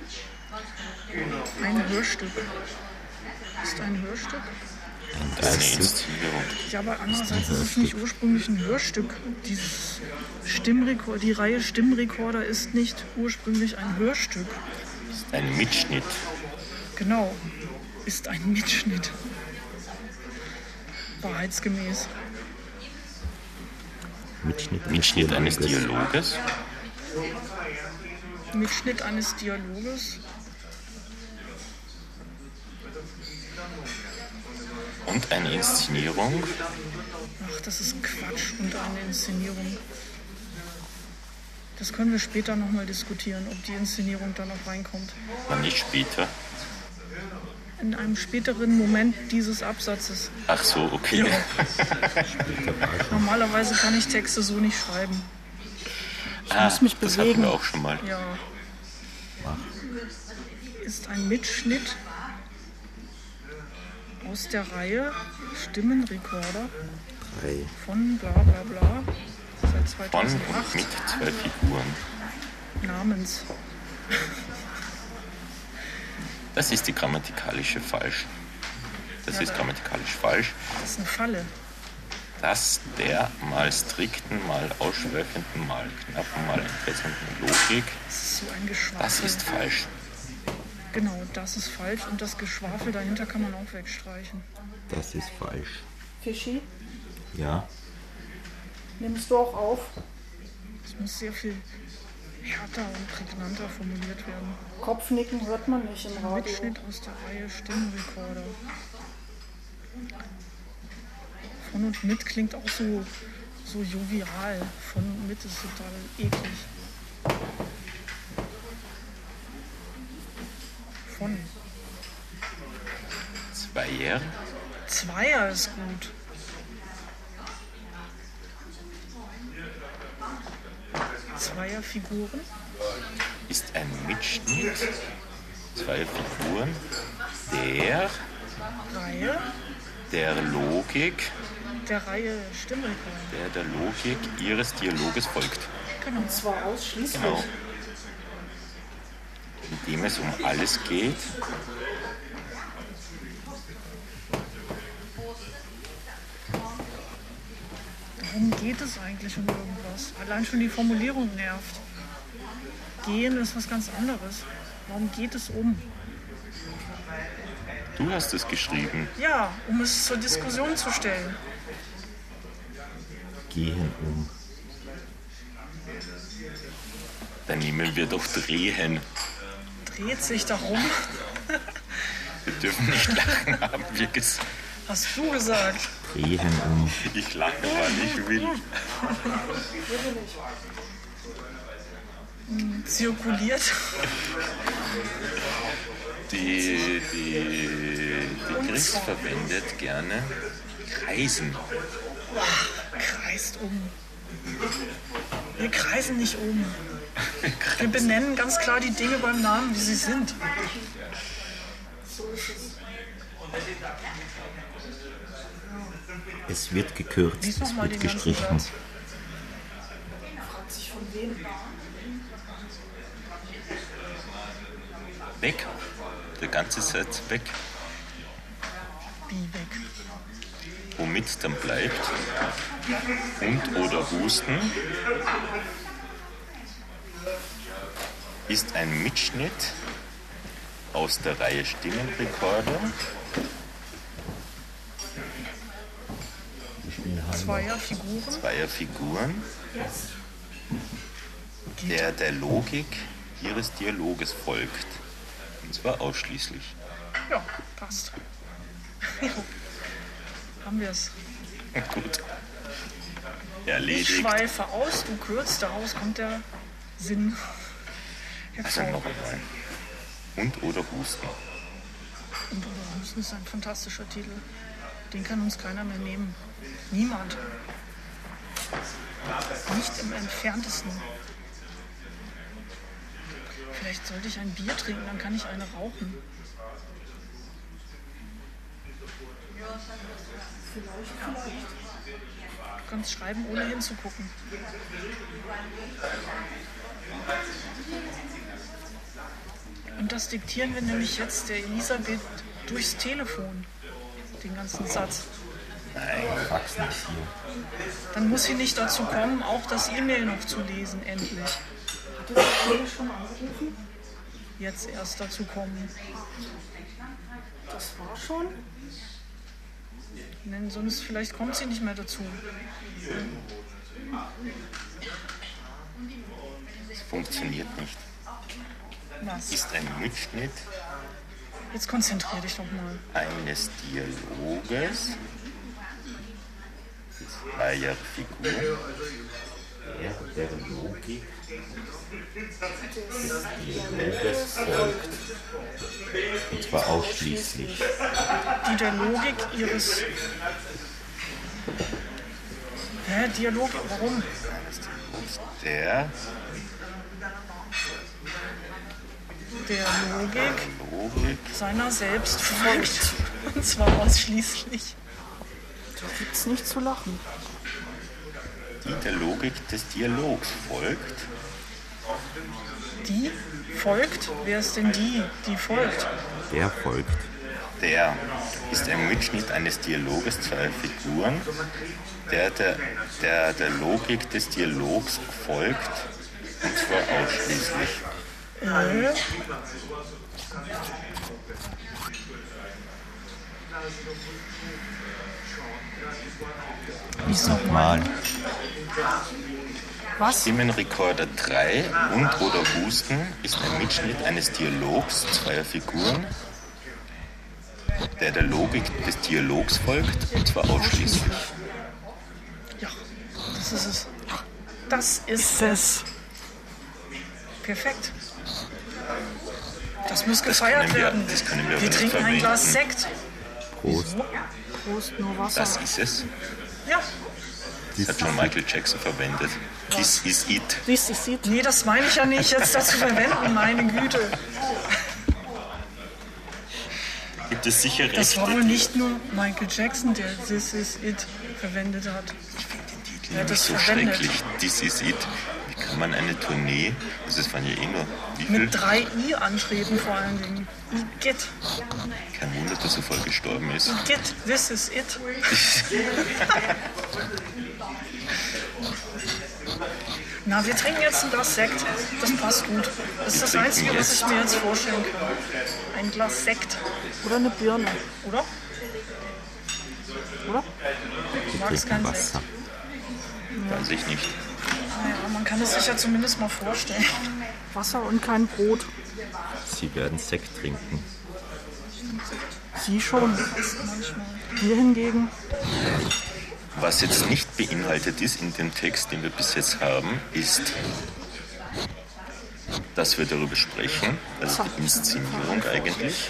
Speaker 3: Ein Hörstück. Ist ein Hörstück?
Speaker 4: Und eine Inszenierung.
Speaker 3: Ja, aber andererseits ist es nicht ursprünglich ein Hörstück. Dieses Stimmrekord, die Reihe Stimmrekorder ist nicht ursprünglich ein Hörstück.
Speaker 4: Ist ein Mitschnitt.
Speaker 3: Genau, ist ein Mitschnitt. Wahrheitsgemäß.
Speaker 5: Mitschnitt,
Speaker 4: Mitschnitt eines Dialoges.
Speaker 3: Mitschnitt eines Dialoges.
Speaker 4: Und eine Inszenierung.
Speaker 3: Ach, das ist Quatsch und eine Inszenierung. Das können wir später nochmal diskutieren, ob die Inszenierung da noch reinkommt.
Speaker 4: Aber nicht später.
Speaker 3: In einem späteren Moment dieses Absatzes.
Speaker 4: Ach so, okay.
Speaker 3: Normalerweise kann ich Texte so nicht schreiben.
Speaker 6: Ich muss mich
Speaker 4: Das hatten
Speaker 6: bewegen.
Speaker 4: wir auch schon mal.
Speaker 3: Ja. Ist ein Mitschnitt aus der Reihe Stimmenrekorder
Speaker 5: drei.
Speaker 3: von bla bla bla seit
Speaker 4: Von und
Speaker 3: zweitausendacht
Speaker 4: mit zwei Figuren.
Speaker 3: namens.
Speaker 4: Das ist die grammatikalische falsch. Das
Speaker 3: Ja,
Speaker 4: ist
Speaker 3: da-
Speaker 4: grammatikalisch falsch.
Speaker 3: Das ist eine Falle.
Speaker 4: dass der mal strikten, mal ausschweifenden, mal knappen, mal entfesselnden Logik,
Speaker 3: Das ist so ein Geschwafel.
Speaker 4: das ist falsch.
Speaker 3: Genau, das ist falsch und das Geschwafel dahinter kann man auch wegstreichen.
Speaker 5: Das ist falsch.
Speaker 6: Fischi,
Speaker 5: Ja,
Speaker 6: nimmst du auch auf?
Speaker 3: Es muss sehr viel härter und prägnanter formuliert werden.
Speaker 6: Kopfnicken hört man nicht im Radio.
Speaker 3: Mitschnitt aus der Reihe Stimmenrekorder. Von und mit klingt auch so, so jovial. Von und mit ist total eklig. Von.
Speaker 4: Zweier
Speaker 3: Zweier ist gut. Zweierfiguren.
Speaker 4: ist ein Mitschnitt zweier Figuren der,
Speaker 3: Reihe
Speaker 4: der Logik,
Speaker 3: der Reihe Stimmenrekorder.
Speaker 4: der der Logik ihres Dialoges folgt.
Speaker 3: Genau.
Speaker 6: Und zwar ausschließlich.
Speaker 4: Genau. Indem es um alles geht,
Speaker 3: Worum geht es eigentlich um irgendwas? Allein schon die Formulierung nervt. Gehen ist was ganz anderes. Warum geht es um?
Speaker 4: du hast es geschrieben.
Speaker 3: Ja, um es zur Diskussion zu stellen.
Speaker 5: gehen um.
Speaker 4: Dann nehmen wir doch drehen.
Speaker 3: Dreht sich darum.
Speaker 4: Wir dürfen nicht lachen, haben wir gesagt.
Speaker 3: Hast du gesagt?
Speaker 5: Drehen um.
Speaker 4: Ich lache, weil ich will.
Speaker 3: Zirkuliert.
Speaker 4: Die, die, die Chris verwendet gerne Kreisen.
Speaker 3: Kreist um. Wir kreisen nicht um. Wir benennen ganz klar die Dinge beim Namen, wie sie sind.
Speaker 5: Es wird gekürzt,
Speaker 3: Lies noch
Speaker 5: es
Speaker 3: mal
Speaker 5: wird
Speaker 3: den ganzen
Speaker 5: gestrichen.
Speaker 3: Satz.
Speaker 6: Fragt sich von wem.
Speaker 4: Weg. Der ganze Satz weg.
Speaker 3: Wie weg?
Speaker 4: Womit dann bleibt und oder Husten ist ein Mitschnitt aus der Reihe Stimmenrekorder
Speaker 3: Zweier Figuren.
Speaker 4: zweier Figuren, der der Logik ihres Dialoges folgt. Und zwar ausschließlich.
Speaker 3: Ja, passt. Haben wir es.
Speaker 4: Gut.
Speaker 3: Ich
Speaker 4: Erledigt.
Speaker 3: schweife aus, du kürzt, daraus kommt der Sinn
Speaker 4: Also
Speaker 3: hervor.
Speaker 4: noch einmal. Und oder Husten.
Speaker 3: Und oder Husten ist ein fantastischer Titel. Den kann uns keiner mehr nehmen. Niemand. Nicht im entferntesten. Vielleicht sollte ich ein Bier trinken, dann kann ich eine rauchen. Du kannst schreiben, ohne hinzugucken. Und das diktieren wir nämlich jetzt der Elisabeth durchs Telefon. Den ganzen Satz.
Speaker 5: Nein, Fax nicht hier.
Speaker 3: Dann muss sie nicht dazu kommen, auch das E-Mail noch zu lesen, endlich.
Speaker 6: Hat das Kollege schon angerufen?
Speaker 3: Jetzt erst dazu kommen.
Speaker 6: Das war schon.
Speaker 3: Denn sonst vielleicht kommt sie nicht mehr dazu.
Speaker 4: Es funktioniert nicht.
Speaker 3: Was?
Speaker 4: Ist ein Mitschnitt
Speaker 3: Jetzt konzentrier dich doch mal.
Speaker 4: eines Dialoges zweier Figuren
Speaker 5: Der der Logik des Dialoges folgt. Und zwar ausschließlich.
Speaker 3: Die der Logik ihres... Hä, Dialog, warum?
Speaker 4: der
Speaker 3: Der Logik
Speaker 4: Logik
Speaker 3: seiner selbst folgt. Und zwar ausschließlich.
Speaker 6: Da gibt's nicht zu lachen.
Speaker 4: die der Logik des Dialogs folgt.
Speaker 3: Die folgt? Wer ist denn die, die folgt?
Speaker 5: Der folgt.
Speaker 4: Der ist ein Mitschnitt eines Dialoges zweier Figuren, der der, der der Logik des Dialogs folgt, und zwar ausschließlich.
Speaker 3: Äh?
Speaker 2: Lies nochmal.
Speaker 6: Was?
Speaker 4: Stimmenrekorder drei und oder Husten ist ein Mitschnitt eines Dialogs zweier Figuren, der der Logik des Dialogs folgt, und zwar ausschließlich.
Speaker 3: Ja, das ist es. Das ist
Speaker 6: Ist es.
Speaker 3: perfekt. Das muss gefeiert
Speaker 4: können wir-
Speaker 3: werden.
Speaker 4: das können wir
Speaker 3: wir
Speaker 4: aber nicht
Speaker 3: trinken ein Glas
Speaker 4: verwenden.
Speaker 3: Sekt.
Speaker 5: Prost.
Speaker 6: Prost, nur Wasser.
Speaker 4: Das ist es.
Speaker 3: Ja,
Speaker 4: Das hat schon Michael Jackson verwendet. This is it.
Speaker 6: This is it.
Speaker 3: nee, das meine ich ja nicht, jetzt das zu verwenden, meine Güte.
Speaker 4: Gibt es sicher
Speaker 3: Das
Speaker 4: Rechte,
Speaker 3: war wohl
Speaker 4: die-
Speaker 3: nicht nur Michael Jackson, der This Is It verwendet hat.
Speaker 4: Ich finde den Titel
Speaker 3: Ja,
Speaker 4: nämlich
Speaker 3: das
Speaker 4: so
Speaker 3: verwendet.
Speaker 4: schrecklich. This is it. Wie kann man eine Tournee, das ist waren ja eh nur, wie viel?
Speaker 3: Mit drei I antreten vor allen Dingen. Igitt,
Speaker 4: Kein Wunder, dass er voll gestorben ist.
Speaker 3: Igitt, This Is It. Na, wir trinken jetzt ein Glas Sekt. Das passt gut. Das ist das
Speaker 4: trinken
Speaker 3: Einzige, was
Speaker 4: jetzt.
Speaker 3: ich mir jetzt vorstellen kann. Ein Glas Sekt,
Speaker 6: Oder eine Birne.
Speaker 3: oder?
Speaker 6: Oder?
Speaker 3: Du magst keinen Sekt.
Speaker 5: Wasser.
Speaker 4: Weiß ich nicht.
Speaker 3: Naja, man kann es sich ja zumindest mal vorstellen.
Speaker 6: Wasser und kein Brot.
Speaker 5: Sie werden Sekt trinken.
Speaker 6: Sie schon.
Speaker 3: Manchmal.
Speaker 6: Wir hingegen.
Speaker 4: Was jetzt nicht beinhaltet ist in dem Text, den wir bis jetzt haben, ist, dass wir darüber sprechen, also die Inszenierung eigentlich,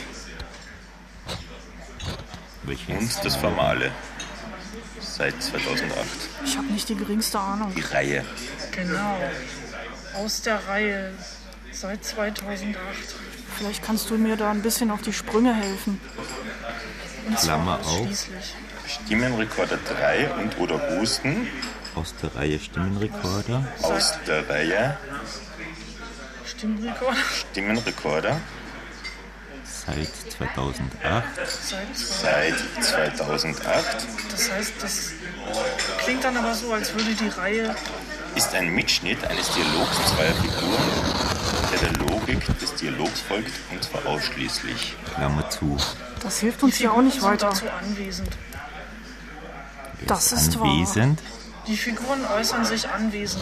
Speaker 5: Welche
Speaker 4: und das Formale seit zweitausendacht.
Speaker 6: Ich habe nicht die geringste Ahnung.
Speaker 4: Die Reihe.
Speaker 3: Genau. Aus der Reihe seit zweitausendacht.
Speaker 6: Vielleicht kannst du mir da ein bisschen auf die Sprünge helfen.
Speaker 3: Und zwar
Speaker 5: Klammer auf.
Speaker 3: ausschließlich.
Speaker 4: Stimmenrekorder drei und oder Husten
Speaker 5: aus der Reihe Stimmenrekorder?
Speaker 4: aus der Reihe
Speaker 3: Stimmrekorder
Speaker 4: Stimmenrekorder
Speaker 5: Seit zweitausendacht.
Speaker 3: seit zwei.
Speaker 4: seit zweitausendacht
Speaker 3: Das heißt, das klingt dann aber so, als würde die Reihe.
Speaker 4: ist ein Mitschnitt eines Dialogs zweier Figuren, der der Logik des Dialogs folgt, und zwar ausschließlich.
Speaker 5: Klammer zu.
Speaker 6: Das hilft uns ja auch nicht
Speaker 3: sind
Speaker 6: weiter.
Speaker 3: dazu anwesend.
Speaker 6: Das ist wahr.
Speaker 5: Anwesend.
Speaker 3: Die Figuren äußern sich anwesend.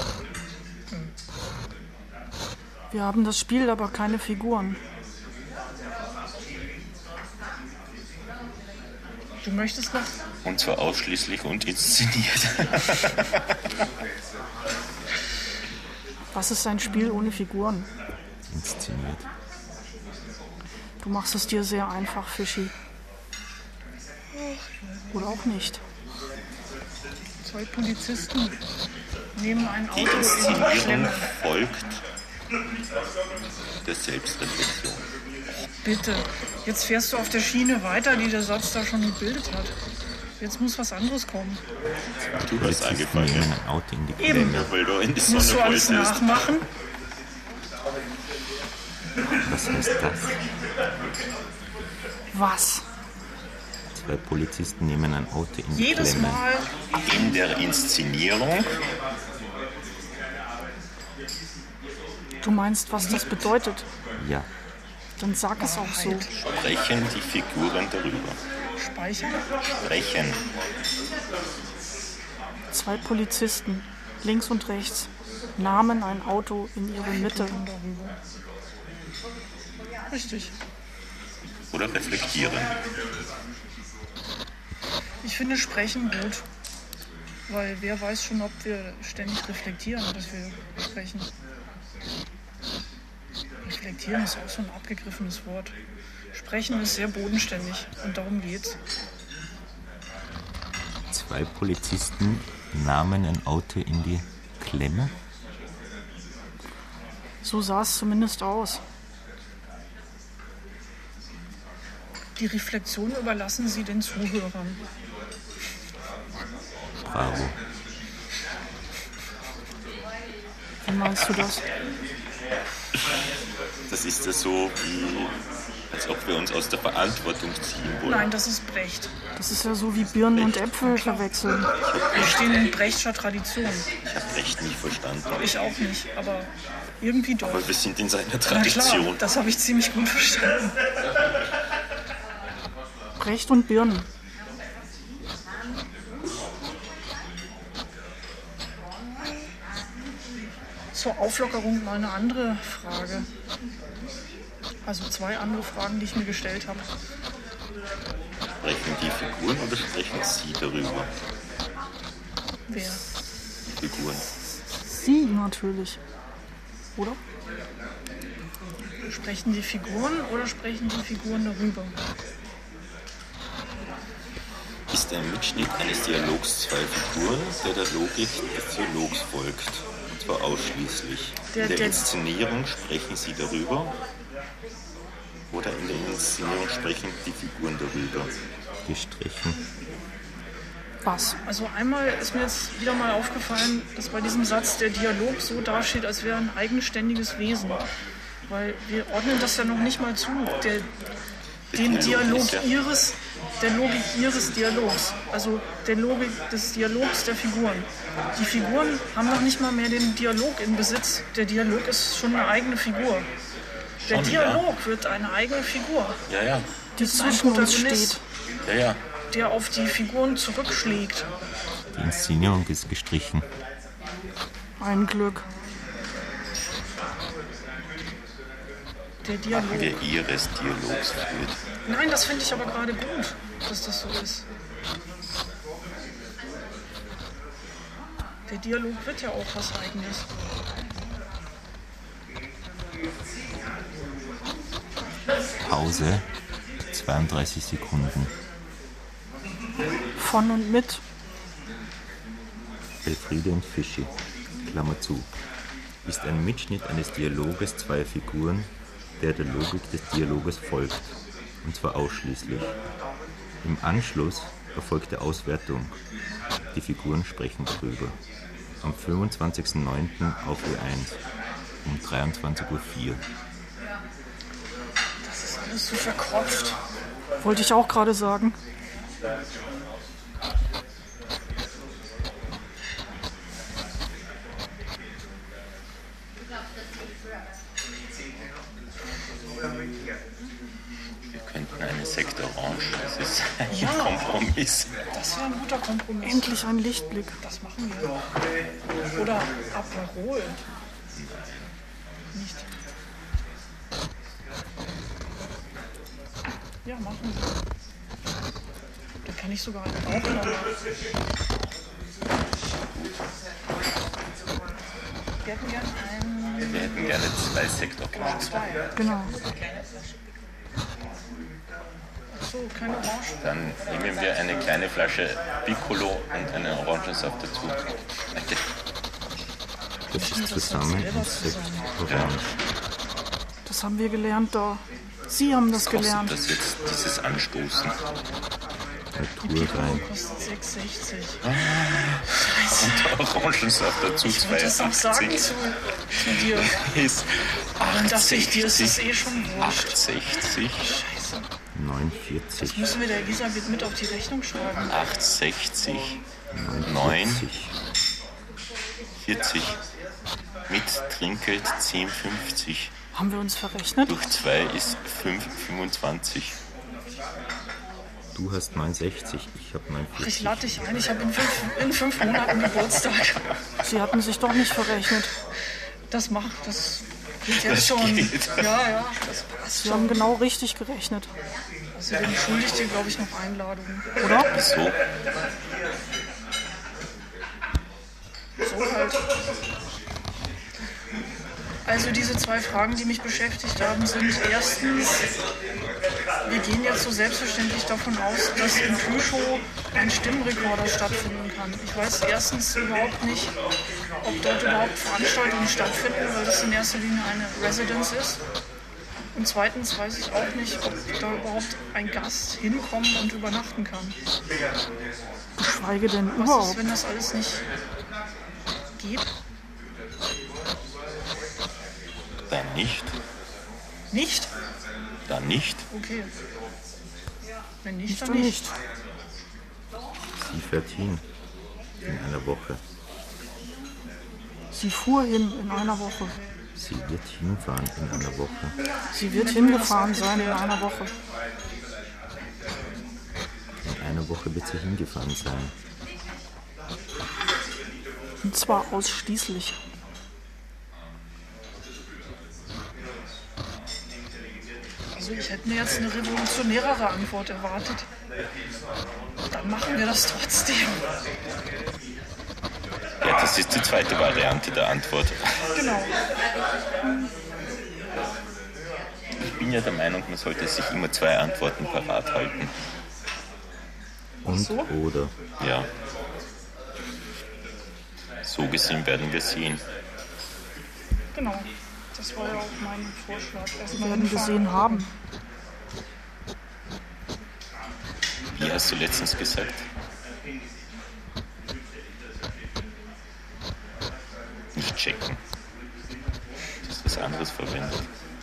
Speaker 6: Wir haben das Spiel, aber keine Figuren.
Speaker 3: Du möchtest noch?
Speaker 4: Und zwar ausschließlich und inszeniert.
Speaker 6: Was ist ein Spiel ohne Figuren?
Speaker 5: Inszeniert.
Speaker 6: Du machst es dir sehr einfach, Fischi. Oder auch nicht.
Speaker 3: Zwei Polizisten nehmen ein
Speaker 4: Die
Speaker 3: Auto in die
Speaker 4: Inszenierung
Speaker 3: Klemme.
Speaker 4: folgt der Selbstreflexion.
Speaker 3: Bitte, jetzt fährst du auf der Schiene weiter, die der Satz da schon gebildet hat. Jetzt muss was anderes kommen.
Speaker 4: Du hast
Speaker 5: Polizisten
Speaker 4: angefangen,
Speaker 5: nehmen ein Auto in die
Speaker 3: Eben.
Speaker 5: Klemme.
Speaker 4: weil du in die
Speaker 3: Musst du
Speaker 4: Sonne
Speaker 3: alles
Speaker 4: wolltest.
Speaker 3: nachmachen?
Speaker 5: Was heißt das?
Speaker 6: Was?
Speaker 5: Zwei Polizisten nehmen ein Auto in die
Speaker 3: Jedes
Speaker 5: Klemme.
Speaker 3: Mal.
Speaker 4: In der Inszenierung
Speaker 6: Du meinst, was das bedeutet?
Speaker 5: Ja.
Speaker 6: Dann sag es auch so.
Speaker 4: sprechen die Figuren darüber.
Speaker 3: Speichern?
Speaker 4: Sprechen.
Speaker 6: Zwei Polizisten, links und rechts, nahmen ein Auto in ihre Mitte.
Speaker 3: Richtig.
Speaker 4: Oder reflektieren.
Speaker 3: Ich finde Sprechen gut. Weil wer weiß schon, ob wir ständig reflektieren, dass wir sprechen. Reflektieren ist auch so ein abgegriffenes Wort. Sprechen ist sehr bodenständig und darum geht's.
Speaker 5: Zwei Polizisten nahmen ein Auto in die Klemme.
Speaker 6: So sah es zumindest aus.
Speaker 3: Die Reflexion überlassen Sie den Zuhörern.
Speaker 5: Bravo.
Speaker 6: Wie meinst du das?
Speaker 4: Das ist ja so wie, als als ob wir uns aus der Verantwortung ziehen wollen.
Speaker 3: Nein, das ist Brecht.
Speaker 6: Das ist ja so wie Birnen und Äpfel verwechseln.
Speaker 3: Wir stehen in Brechtscher Tradition.
Speaker 4: Ich habe Brecht nicht verstanden.
Speaker 3: Ich auch nicht, aber irgendwie doch.
Speaker 4: Aber wir sind in seiner
Speaker 3: Na
Speaker 4: Tradition.
Speaker 3: klar, das habe ich ziemlich gut verstanden.
Speaker 6: Brecht und Birnen.
Speaker 3: Zur Auflockerung mal eine andere Frage. Also zwei andere Fragen, die ich mir gestellt habe.
Speaker 4: Sprechen die Figuren oder sprechen Sie darüber?
Speaker 3: Wer?
Speaker 4: Die Figuren.
Speaker 6: Sie natürlich. Oder?
Speaker 3: Sprechen die Figuren oder sprechen die Figuren darüber?
Speaker 4: Ist ein Mitschnitt eines Dialogs zwei Figuren, der der Logik des Dialogs folgt. Und zwar ausschließlich.
Speaker 3: Der-
Speaker 4: in der
Speaker 3: der-
Speaker 4: Inszenierung sprechen Sie darüber oder in der Inszenierung sprechen die Figuren darüber.
Speaker 5: Gestrichen.
Speaker 6: Was?
Speaker 3: Also einmal ist mir jetzt wieder mal aufgefallen, dass bei diesem Satz der Dialog so dasteht, als wäre ein eigenständiges Wesen. Weil wir ordnen das ja noch nicht mal zu, der, dem Dialog
Speaker 4: ist ja-
Speaker 3: ihres, der Logik ihres Dialogs. Also der Logik des Dialogs der Figuren. Die Figuren haben noch nicht mal mehr den Dialog in Besitz. Der Dialog ist schon eine eigene Figur. Der
Speaker 4: Schon, ja.
Speaker 3: Dialog wird eine eigene Figur.
Speaker 4: Ja, ja,
Speaker 6: Die zwischen uns steht.
Speaker 4: ja, ja.
Speaker 3: Der auf die Figuren zurückschlägt.
Speaker 5: Die Inszenierung ist gestrichen.
Speaker 6: Ein Glück.
Speaker 3: Der Dialog.
Speaker 4: Der ihres Dialogs führt.
Speaker 3: Nein, das finde ich aber gerade gut, dass das so ist. Der Dialog wird ja auch was Eigenes.
Speaker 5: Pause. zweiunddreißig Sekunden.
Speaker 6: Von und mit.
Speaker 5: Elfriede und Fischi, Klammer zu, ist ein Mitschnitt eines Dialoges zweier Figuren, der der Logik des Dialoges folgt, und zwar ausschließlich. Im Anschluss erfolgt die Auswertung. Die Figuren sprechen darüber. Am fünfundzwanzigsten neunten auf Ö eins um dreiundzwanzig Uhr vier.
Speaker 3: Das ist alles so verkropft.
Speaker 6: Wollte ich auch gerade sagen.
Speaker 4: Wir könnten eine Sekt Orange, das ist ein
Speaker 3: Ja.
Speaker 4: Kompromiss.
Speaker 3: Das wäre ein guter Kompromiss.
Speaker 6: Endlich ein Lichtblick.
Speaker 3: Das machen wir. Oder Aperol. Nicht. Ja, machen wir. Dann kann ich sogar einen rauchen. aber- Wir hätten gerne einen.
Speaker 4: Wir hätten gerne zwei Sekt Orange.
Speaker 3: Zwei.
Speaker 6: Genau.
Speaker 3: Ach so, keine Orange.
Speaker 4: Dann nehmen wir eine kleine Flasche Piccolo und einen Orangensaft dazu. Danke.
Speaker 5: Das ist zusammen ein Sekt Orange.
Speaker 6: Das haben wir gelernt da. Sie haben das
Speaker 4: Kostet
Speaker 6: gelernt.
Speaker 4: das jetzt, dieses Anstoßen?
Speaker 5: Natur rein.
Speaker 3: Kostet sechs sechzig.
Speaker 4: Und Orangensaft dazu,
Speaker 3: Ich wollte das auch sagen
Speaker 4: zwei
Speaker 3: zu, zu dir.
Speaker 4: ist
Speaker 3: Dann dachte ich, dir ist das eh schon wurscht.
Speaker 4: achtzig,
Speaker 3: Scheiße.
Speaker 5: neunundvierzig.
Speaker 3: Müssen wir der Elisabeth mit auf die Rechnung schreiben?
Speaker 4: achtundsechzig, neun, vierzig. Mit Trinkgeld zehn fünfzig.
Speaker 6: Haben wir uns verrechnet?
Speaker 4: Durch zwei ist fünf fünfundzwanzig.
Speaker 5: Du hast neunundsechzig, ich habe
Speaker 3: Ach, ich
Speaker 5: neunundvierzig.
Speaker 3: lade dich ein. Ich habe in fünf, in fünf Monaten Geburtstag.
Speaker 6: Sie hatten sich doch nicht verrechnet.
Speaker 3: Das macht, das geht jetzt
Speaker 4: Das
Speaker 3: schon.
Speaker 4: geht.
Speaker 3: Ja, ja, das passt
Speaker 6: Sie haben
Speaker 3: schon.
Speaker 6: genau richtig gerechnet.
Speaker 3: Außerdem schulde ich dir, glaube ich, noch Einladungen.
Speaker 6: Oder?
Speaker 4: So,
Speaker 3: So halt. Also diese zwei Fragen, die mich beschäftigt haben, sind erstens, wir gehen jetzt so selbstverständlich davon aus, dass im Frühshow ein Stimmrekorder stattfinden kann. Ich weiß erstens überhaupt nicht, ob dort überhaupt Veranstaltungen stattfinden, weil das in erster Linie eine Residence ist. Und zweitens weiß ich auch nicht, ob da überhaupt ein Gast hinkommen und übernachten kann.
Speaker 6: Geschweige denn
Speaker 3: Was ist,
Speaker 6: überhaupt.
Speaker 3: wenn das alles nicht geht?
Speaker 4: dann nicht.
Speaker 3: Nicht?
Speaker 4: Dann nicht.
Speaker 3: Okay. Wenn nicht,
Speaker 6: Nicht
Speaker 3: dann
Speaker 6: und
Speaker 3: nicht.
Speaker 6: nicht.
Speaker 5: Sie fährt hin in einer Woche.
Speaker 6: Sie fuhr hin in einer Woche.
Speaker 5: Sie wird hinfahren in einer Woche.
Speaker 6: Sie wird hingefahren sein in einer Woche.
Speaker 5: In einer Woche wird sie hingefahren sein.
Speaker 6: Und zwar ausschließlich.
Speaker 3: Also ich hätte mir jetzt eine revolutionärere Antwort erwartet. Dann machen wir das trotzdem.
Speaker 4: Ja, das ist die zweite Variante der Antwort.
Speaker 3: Genau.
Speaker 4: Ich bin ja der Meinung, man sollte sich immer zwei Antworten parat halten.
Speaker 5: Und
Speaker 3: so?
Speaker 5: oder.
Speaker 4: Ja. So gesehen werden wir sehen.
Speaker 3: Genau. Das war ja auch mein Vorschlag.
Speaker 6: Wir
Speaker 3: Erstmal
Speaker 6: werden
Speaker 3: hinfahren.
Speaker 6: gesehen haben.
Speaker 4: Wie hast du letztens gesagt? Nicht checken. Du hast was anderes verwendet.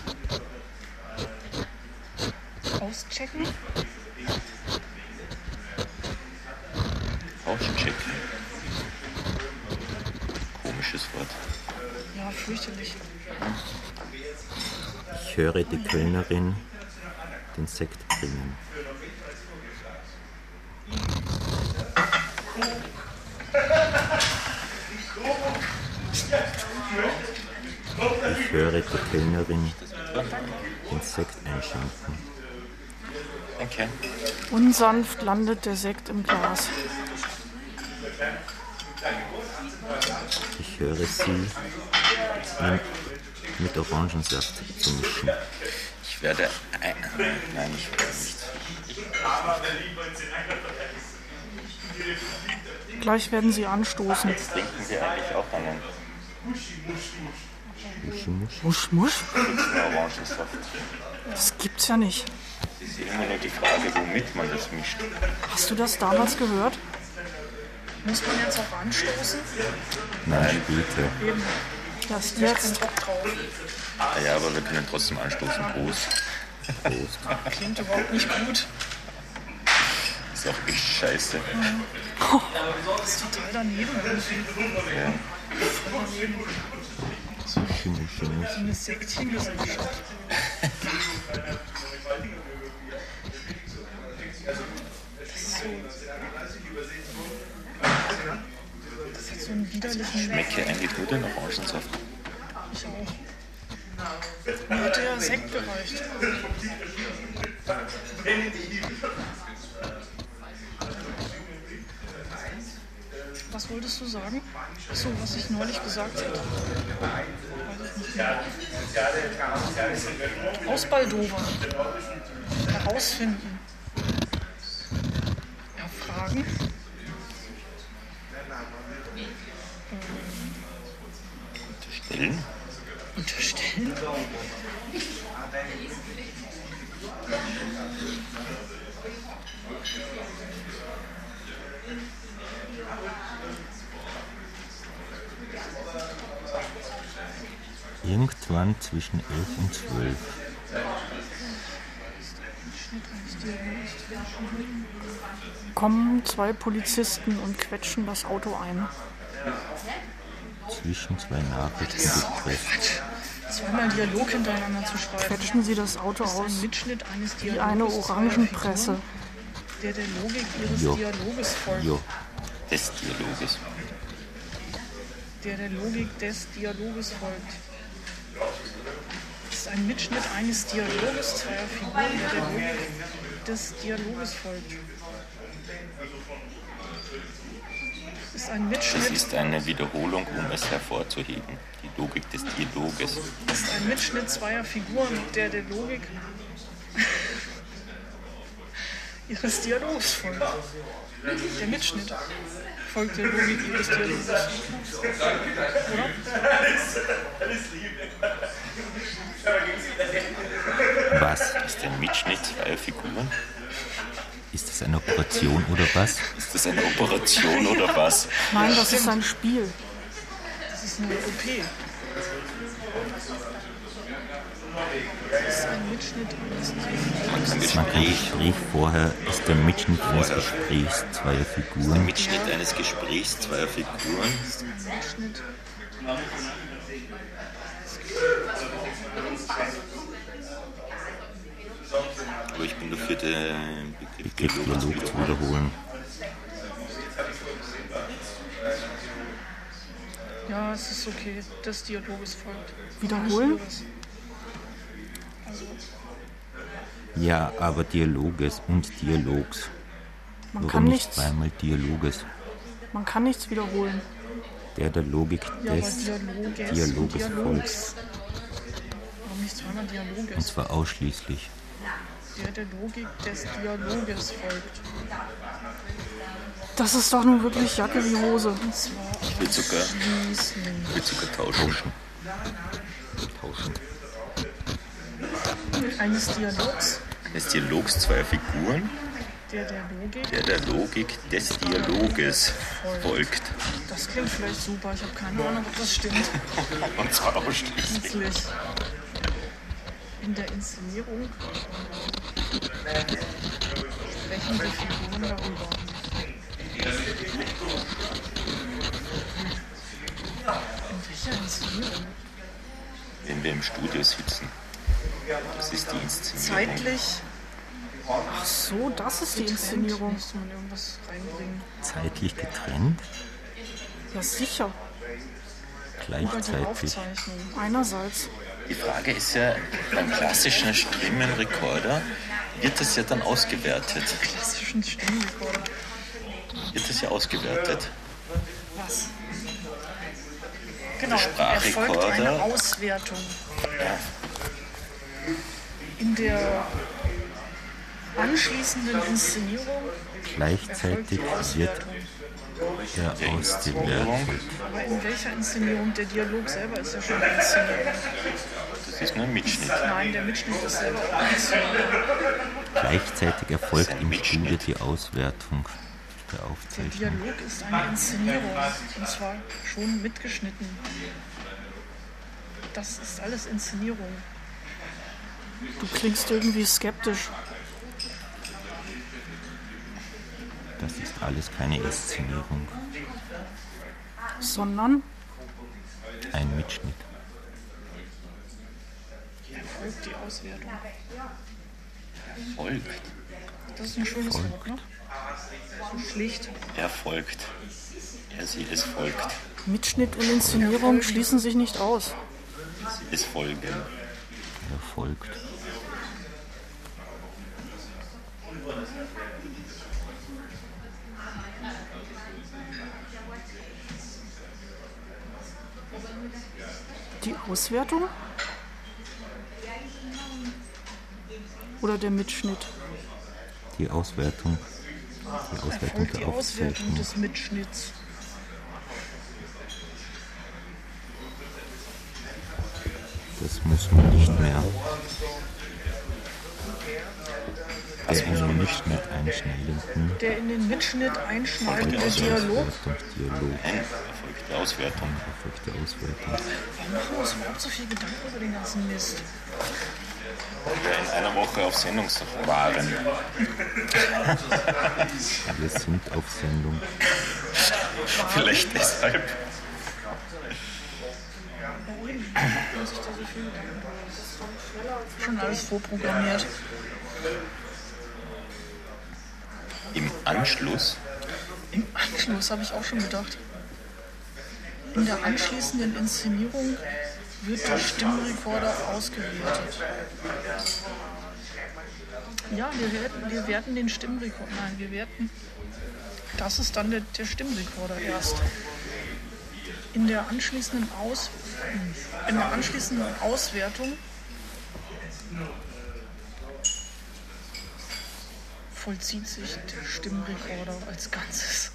Speaker 3: Auschecken?
Speaker 4: Auschecken. Komisches Wort.
Speaker 3: Ja, fürchterlich.
Speaker 5: Ich höre die Kellnerin den Sekt bringen. Ich höre die Kellnerin den Sekt einschenken.
Speaker 4: Okay.
Speaker 6: Unsanft landet der Sekt im Glas.
Speaker 5: Ich höre sie ihn mit Orangensaft zu mischen.
Speaker 4: Ich werde ein... Nein, ich werde nicht.
Speaker 6: Gleich werden sie anstoßen.
Speaker 4: Jetzt trinken wir eigentlich auch einen
Speaker 6: Musch, musch?
Speaker 4: Orangensaft.
Speaker 6: Das gibt's ja nicht.
Speaker 4: Es ist immer nur die Frage, womit man das mischt.
Speaker 6: Hast du das damals gehört?
Speaker 3: Muss man jetzt auch anstoßen?
Speaker 5: Nein, später.
Speaker 3: Eben.
Speaker 6: Erst
Speaker 3: Ich bin
Speaker 6: jetzt.
Speaker 3: Bock drauf.
Speaker 4: Ah ja, aber wir können trotzdem anstoßen. Prost.
Speaker 5: Prost.
Speaker 3: Klingt überhaupt nicht gut.
Speaker 4: Ist auch echt scheiße.
Speaker 3: Das ist total daneben irgendwie.
Speaker 4: Ja.
Speaker 3: Voll daneben.
Speaker 5: Schimmel, Schimmel.
Speaker 3: So eine Sektchengesellschaft. Das ist so... Das hat so einen widerlichen...
Speaker 4: Ich schmecke eigentlich nur den Orangensaft.
Speaker 3: Ich auch. Mir hätte ja Sekt gereicht. Was wolltest du sagen? Achso, was ich neulich gesagt hätte. Weiß ich nicht mehr. Ausbaldowern. Herausfinden. Erfragen.
Speaker 4: Unterstellen.
Speaker 3: Unterstellen.
Speaker 5: Irgendwann zwischen elf und zwölf.
Speaker 6: Kommen zwei Polizisten und quetschen das Auto ein.
Speaker 5: Zwischen zwei Nachrichtengesprächen.
Speaker 3: Zweimal Dialog hintereinander zu schreiben.
Speaker 6: Quetschen sie das Auto
Speaker 3: Das ist
Speaker 6: aus
Speaker 3: ein Mitschnitt eines
Speaker 6: wie
Speaker 3: Dialoges
Speaker 6: eine
Speaker 3: zweier
Speaker 6: Orangenpresse.
Speaker 3: Figuren, der der Logik ihres
Speaker 5: Jo.
Speaker 3: Dialoges folgt.
Speaker 5: Jo,
Speaker 4: Des Dialoges.
Speaker 3: Der der Logik des Dialoges folgt. Das ist ein Mitschnitt eines Dialoges zweier Figuren, der der Logik des Dialoges folgt. Das ist ein
Speaker 4: Das
Speaker 3: Mitschnitt,
Speaker 4: ist eine Wiederholung, um es hervorzuheben. Die Logik des Dialoges.
Speaker 3: das ist ein Mitschnitt zweier Figuren, der der Logik ihres Dialogs folgt. Der Mitschnitt folgt der Logik ihres Dialogs. Oder?
Speaker 5: was?
Speaker 4: Ist ein Mitschnitt zweier Figuren?
Speaker 5: Ist das eine Operation oder was?
Speaker 4: Ist das eine Operation oder was?
Speaker 6: Nein, das ist ein Spiel.
Speaker 3: Das ist eine O P. Das ist ein Mitschnitt eines
Speaker 5: Man kann Gespräch vorher ist der Mitschnitt eines Gesprächs zweier Figuren.
Speaker 4: Der Mitschnitt eines Gesprächs zweier Figuren.
Speaker 3: Mitschnitt.
Speaker 4: Aber ich bin dafür, den Begriff
Speaker 5: Begriff
Speaker 4: Dialog zu
Speaker 5: Dialog zu wiederholen.
Speaker 3: Ja, es ist okay. Des Dialoges folgt.
Speaker 6: Wiederholen?
Speaker 3: Also,
Speaker 5: Ja, aber Dialoges und Dialogs.
Speaker 6: Man
Speaker 5: Warum
Speaker 6: kann
Speaker 5: nicht
Speaker 6: nichts,
Speaker 5: zweimal Dialoges?
Speaker 6: man kann nichts wiederholen.
Speaker 5: Der der Logik
Speaker 3: ja, aber
Speaker 5: des
Speaker 3: Dialoges,
Speaker 5: Dialoges
Speaker 3: und Dialogs.
Speaker 5: folgt.
Speaker 3: Warum nicht zweimal
Speaker 5: Und
Speaker 3: Dialoges?
Speaker 5: zwar ausschließlich.
Speaker 3: Der der Logik des Dialoges folgt.
Speaker 6: Das ist doch nun wirklich Jacke wie Hose.
Speaker 3: Und zwar
Speaker 4: Ich will sogar,
Speaker 3: ausschließlich.
Speaker 4: ich will sogar tauschen.
Speaker 5: Tauschen.
Speaker 3: Eines Dialogs,
Speaker 4: Eines Dialogs zweier Figuren,
Speaker 3: der der Logik.
Speaker 4: der der Logik des Dialoges folgt.
Speaker 3: Das klingt vielleicht super. Ich habe keine Ahnung, ob das stimmt.
Speaker 4: Und zwar ausschließlich.
Speaker 3: Schließlich. In der Inszenierung sprechen die Figuren darüber. In welcher Inszenierung?
Speaker 4: Wenn wir im Studio sitzen. Das ist die Inszenierung.
Speaker 3: Zeitlich.
Speaker 6: Ach so, das ist die Inszenierung.
Speaker 3: Müsste man irgendwas reinbringen.
Speaker 5: Zeitlich getrennt,
Speaker 6: Ja, sicher.
Speaker 3: Über die
Speaker 5: gleichzeitig.
Speaker 3: Aufzeichnung.
Speaker 6: Einerseits.
Speaker 4: Die Frage ist ja, beim klassischen Stimmenrekorder wird das ja dann ausgewertet.
Speaker 3: Klassischen Stimmenrekorder.
Speaker 4: Wird das ja ausgewertet.
Speaker 3: Was? Genau,
Speaker 4: Sprachrekorder.
Speaker 3: erfolgt eine Auswertung. In der anschließenden Inszenierung erfolgt
Speaker 5: Gleichzeitig
Speaker 3: die
Speaker 5: wird
Speaker 3: Auswertung.
Speaker 5: er ausgewertet.
Speaker 3: Aber in welcher Inszenierung? Der Dialog selber ist ja schon eine Inszenierung.
Speaker 4: Das ist nur ein Mitschnitt.
Speaker 3: Nein, der Mitschnitt ist selber auch eine Inszenierung.
Speaker 5: Gleichzeitig erfolgt
Speaker 4: ein
Speaker 5: im
Speaker 4: Mitschnitt.
Speaker 5: Studio die Auswertung der
Speaker 3: Der
Speaker 5: Aufzeichnung.
Speaker 3: Dialog ist eine Inszenierung. Und zwar schon mitgeschnitten. Das ist alles Inszenierung.
Speaker 6: Du klingst irgendwie skeptisch.
Speaker 5: Das ist alles keine Inszenierung.
Speaker 6: Sondern
Speaker 5: Ein Mitschnitt.
Speaker 3: Erfolgt die Auswertung.
Speaker 4: Folgt.
Speaker 3: Das ist ein schönes Wort, ne? So schlicht.
Speaker 4: Er folgt. Er, sie, es folgt.
Speaker 6: Mitschnitt und Inszenierung schließen sich nicht aus.
Speaker 4: Es folgen.
Speaker 5: Er folgt.
Speaker 6: Die Auswertung? Oder der Mitschnitt?
Speaker 5: Die Auswertung. Die Auswertung
Speaker 3: Erfolgt die
Speaker 5: der
Speaker 3: Auswertung
Speaker 5: Aufzeichnung.
Speaker 3: des Mitschnitts.
Speaker 5: Das muss man nicht mehr. Der in den Mitschnitt einschneidenden
Speaker 3: Der in den Mitschnitt einschneidende Dialog.
Speaker 5: Auswertungsdialog
Speaker 4: Nein, erfolgt die Auswertung.
Speaker 5: erfolgt die Auswertung.
Speaker 3: Warum machen wir uns überhaupt so viel Gedanken über den ganzen Mist?
Speaker 4: Weil wir in einer Woche auf Sendung waren.
Speaker 5: Wir sind auf Sendung.
Speaker 4: Vielleicht deshalb.
Speaker 3: Muss ich da so viel Gedanken drüber? Das ist doch schon alles vorprogrammiert.
Speaker 4: Im Anschluss
Speaker 3: Im Anschluss habe ich auch schon gedacht. In der anschließenden Inszenierung wird der Stimmrekorder ausgewertet. Ja, wir werten, wir werten den Stimmrekorder. Nein, wir werten. Das ist dann der, der Stimmrekorder erst. In der anschließenden Aus, in der anschließenden Auswertung vollzieht sich der Stimmrekorder als Ganzes.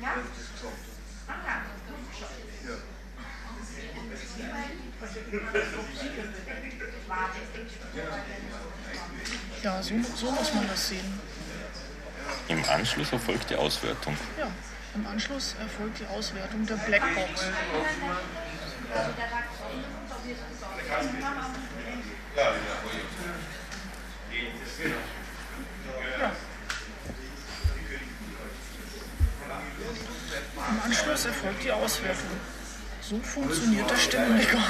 Speaker 3: Ja, so, so muss man das sehen.
Speaker 4: im Anschluss erfolgt die Auswertung.
Speaker 3: Ja, im Anschluss erfolgt die Auswertung der Blackbox. Im Anschluss erfolgt die Auswertung. So funktioniert der Stimmenrekorder.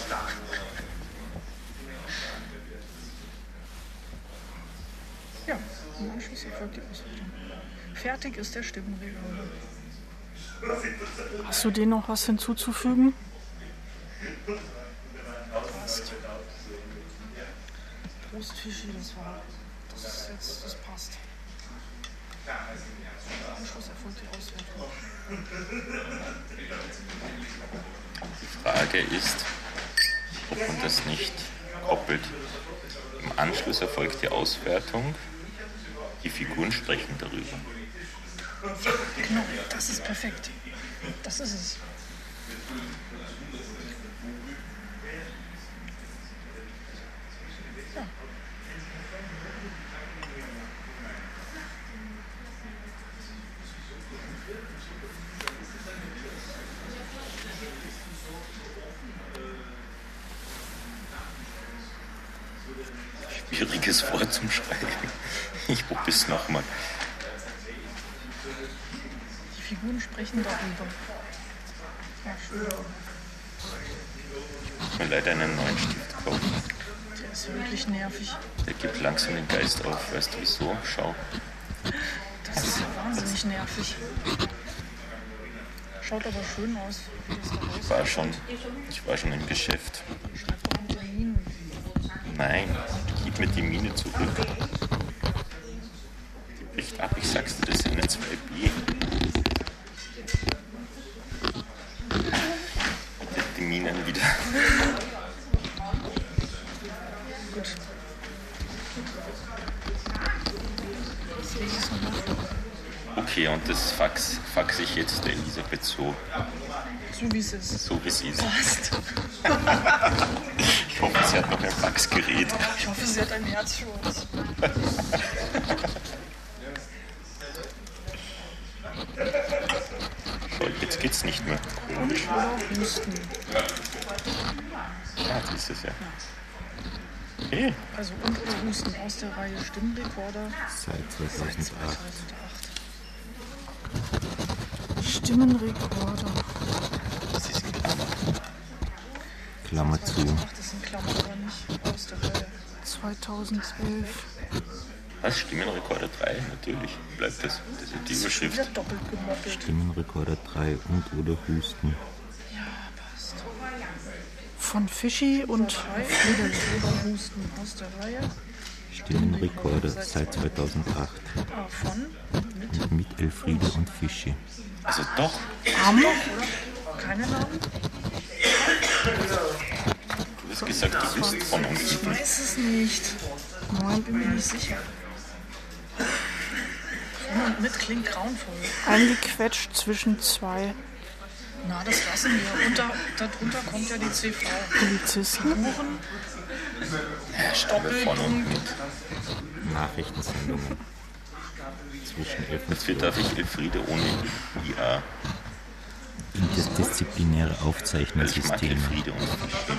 Speaker 3: Ja, im Anschluss erfolgt die Auswertung. Fertig ist der Stimmenrekorder.
Speaker 6: Hast du dem noch was hinzuzufügen?
Speaker 3: Passt. Prost Fischi, das war. Das ist jetzt, das passt. Im Anschluss erfolgt die Auswertung.
Speaker 4: Die Frage ist, ob man das nicht koppelt. Im Anschluss erfolgt die Auswertung, die Figuren sprechen darüber.
Speaker 3: Genau, das ist perfekt. Das ist es. Ja.
Speaker 4: Schwieriges Wort zum Schreiben. Ich probiere es nochmal.
Speaker 3: Die Figuren sprechen darüber. Ja, schön.
Speaker 4: Ich muss mir leider einen neuen Stift kaufen.
Speaker 3: Der ist wirklich nervig.
Speaker 4: Der gibt langsam den Geist auf. Weißt du wieso? Schau.
Speaker 3: Das ist ja wahnsinnig nervig. Schaut aber schön aus, wie das da
Speaker 4: Ich
Speaker 3: aussieht.
Speaker 4: war schon, ich war schon im Geschäft.
Speaker 3: Schreibt doch einen Termin.
Speaker 4: Nein, gib mir die Mine zurück. Die bricht ab, ich sag's dir, das sind eine zwei B. Die Minen wieder.
Speaker 3: Gut. Jetzt lese ich es nochmal vor.
Speaker 4: Okay, und das fax, fax ich jetzt der Elisabeth so,
Speaker 3: So wie es ist.
Speaker 4: so wie sie ist.
Speaker 3: Passt.
Speaker 4: Ich hoffe, sie hat noch ein Faxgerät.
Speaker 3: Ich hoffe, sie hat ein Herz für uns.
Speaker 4: Schau, jetzt geht's nicht mehr.
Speaker 3: Und oder Husten.
Speaker 4: Ah, das ist es ja. Hey,
Speaker 3: Also und oder Husten aus der Reihe Stimmrekorder
Speaker 5: Seit
Speaker 3: seit
Speaker 5: zweitausendacht.
Speaker 3: zweitausendacht.
Speaker 6: Stimmenrekorder.
Speaker 4: das ist Klammer.
Speaker 5: Klammer zu.
Speaker 3: Ach, das sind Klammern aber nicht aus der Reihe.
Speaker 6: zweitausendelf.
Speaker 4: Was? Stimmenrekorder drei? Natürlich bleibt das. Das ist die Überschrift.
Speaker 3: Wieder doppelt gemoppelt.
Speaker 5: Stimmenrekorder drei und oder Husten.
Speaker 3: Ja, passt.
Speaker 6: Von Fischi und
Speaker 3: Drei
Speaker 6: Friedel.
Speaker 3: oder Husten aus der Reihe.
Speaker 5: Stimmenrekorder seit zweitausendacht.
Speaker 3: Ah, von mit
Speaker 5: Und mit Elfriede und Fischi.
Speaker 4: Also doch,
Speaker 6: Am
Speaker 3: oder? Keine Namen?
Speaker 4: du hast gesagt, du bist von uns.
Speaker 3: Ich weiß es nicht. Ich bin mir nicht sicher. Von und mit klingt grauenvoll.
Speaker 6: eingequetscht zwischen zwei
Speaker 3: Na, das lassen wir. Unter, darunter kommt ja die C V.
Speaker 6: Polizisten.
Speaker 3: Figuren,
Speaker 4: Von und mit.
Speaker 5: Nachrichtensendungen. Zwischen elf und
Speaker 4: Jetzt wird darf ich Elfriede ohne I A.
Speaker 5: interdisziplinäre
Speaker 4: Weil ich mag
Speaker 5: Aufzeichnungssysteme.
Speaker 4: Elfriede und Fischi.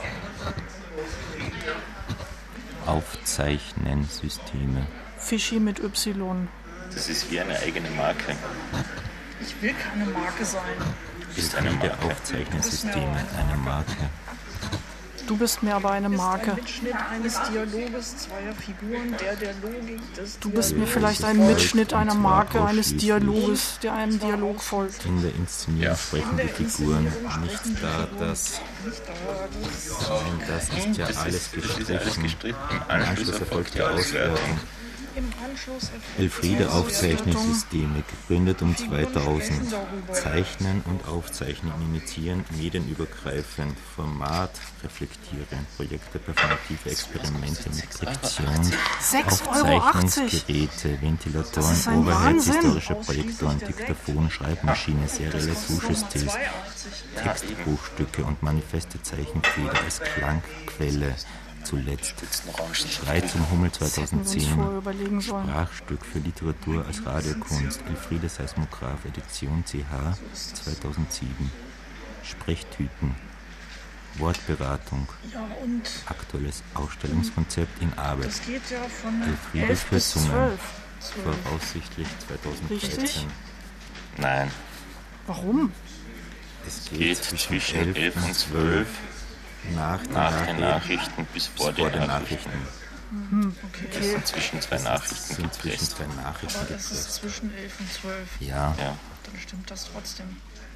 Speaker 5: Aufzeichnen-Systeme.
Speaker 6: Fischi mit Y.
Speaker 4: Das ist wie eine eigene Marke.
Speaker 3: ich will keine Marke sein.
Speaker 4: Ist eine
Speaker 5: Elfriede
Speaker 4: Marke.
Speaker 5: Aufzeichnesysteme. Eine Marke.
Speaker 6: Du bist mir aber eine
Speaker 3: Ist ein
Speaker 6: Marke.
Speaker 3: Mitschnitt eines Dialoges zweier Figuren, der der Logik des
Speaker 6: Du bist mir
Speaker 3: Dialogs
Speaker 6: vielleicht ein
Speaker 5: folgt,
Speaker 6: Mitschnitt
Speaker 5: und
Speaker 6: einer
Speaker 5: zwar
Speaker 6: Marke eines
Speaker 5: ausschließlich
Speaker 6: Dialoges, der einem Dialog folgt.
Speaker 5: In der Inszenierung
Speaker 4: Ja.
Speaker 5: sprechen die Figuren nicht da, das.
Speaker 3: nicht da. Das
Speaker 5: Nein, das ist ja
Speaker 4: Das
Speaker 5: alles
Speaker 4: ist, das ist ja alles
Speaker 5: gestrichen.
Speaker 4: gestrichen. Im
Speaker 5: Im
Speaker 4: Anschluss
Speaker 5: Anschluss
Speaker 4: erfolgt die Auswertung.
Speaker 3: im Anschluss erfolgt
Speaker 5: Elfriede
Speaker 3: die
Speaker 5: Aufzeichnesysteme, gegründet um zweitausend. Zeichnen und Aufzeichnen, initiieren, medienübergreifend, Format, reflektieren, Projekte, performative Experimente mit Projektion,
Speaker 6: sechs Euro achtzig.
Speaker 5: Aufzeichnungsgeräte, Ventilatoren,
Speaker 6: Das ist ein
Speaker 5: Overheads,
Speaker 6: Wahnsinn.
Speaker 5: historische Projektoren, Diktaphon, Schreibmaschine, serielle Suchestills,
Speaker 3: zweiundachtzig.
Speaker 5: Textbruchstücke und manifeste Zeichenfehler als Klangquelle. Zuletzt Schrei zum Hummel
Speaker 6: Hätten wir uns
Speaker 5: zweitausendzehn.
Speaker 6: vorher überlegen sollen.
Speaker 5: Sprachstück für Literatur als Radiokunst, Elfriede Seismograph, Edition C H zweitausendsieben. Sprechtypen, Wortberatung.
Speaker 3: Ja, und
Speaker 5: Aktuelles Ausstellungskonzept in Arbeit.
Speaker 3: das geht ja von
Speaker 5: Elfriede
Speaker 6: elf
Speaker 5: für
Speaker 6: bis
Speaker 5: Zungen.
Speaker 6: zwölf.
Speaker 5: Voraussichtlich zweitausenddreizehn.
Speaker 6: Richtig?
Speaker 4: Nein,
Speaker 6: Warum?
Speaker 5: Es
Speaker 4: es geht zwischen elf und zwölf
Speaker 5: nach den
Speaker 4: nach
Speaker 5: Nachrichten
Speaker 4: den Nachrichten bis vor
Speaker 5: vor
Speaker 4: den
Speaker 5: den
Speaker 4: Nachrichten.
Speaker 5: Nachrichten.
Speaker 3: okay.
Speaker 4: Das sind zwischen zwei Nachrichten
Speaker 5: Sind zwischen
Speaker 4: gepresst.
Speaker 5: zwei Nachrichten
Speaker 3: Aber das ist
Speaker 5: gepresst.
Speaker 3: zwischen elf und zwölf.
Speaker 5: Ja,
Speaker 4: Ja,
Speaker 3: Dann stimmt das trotzdem.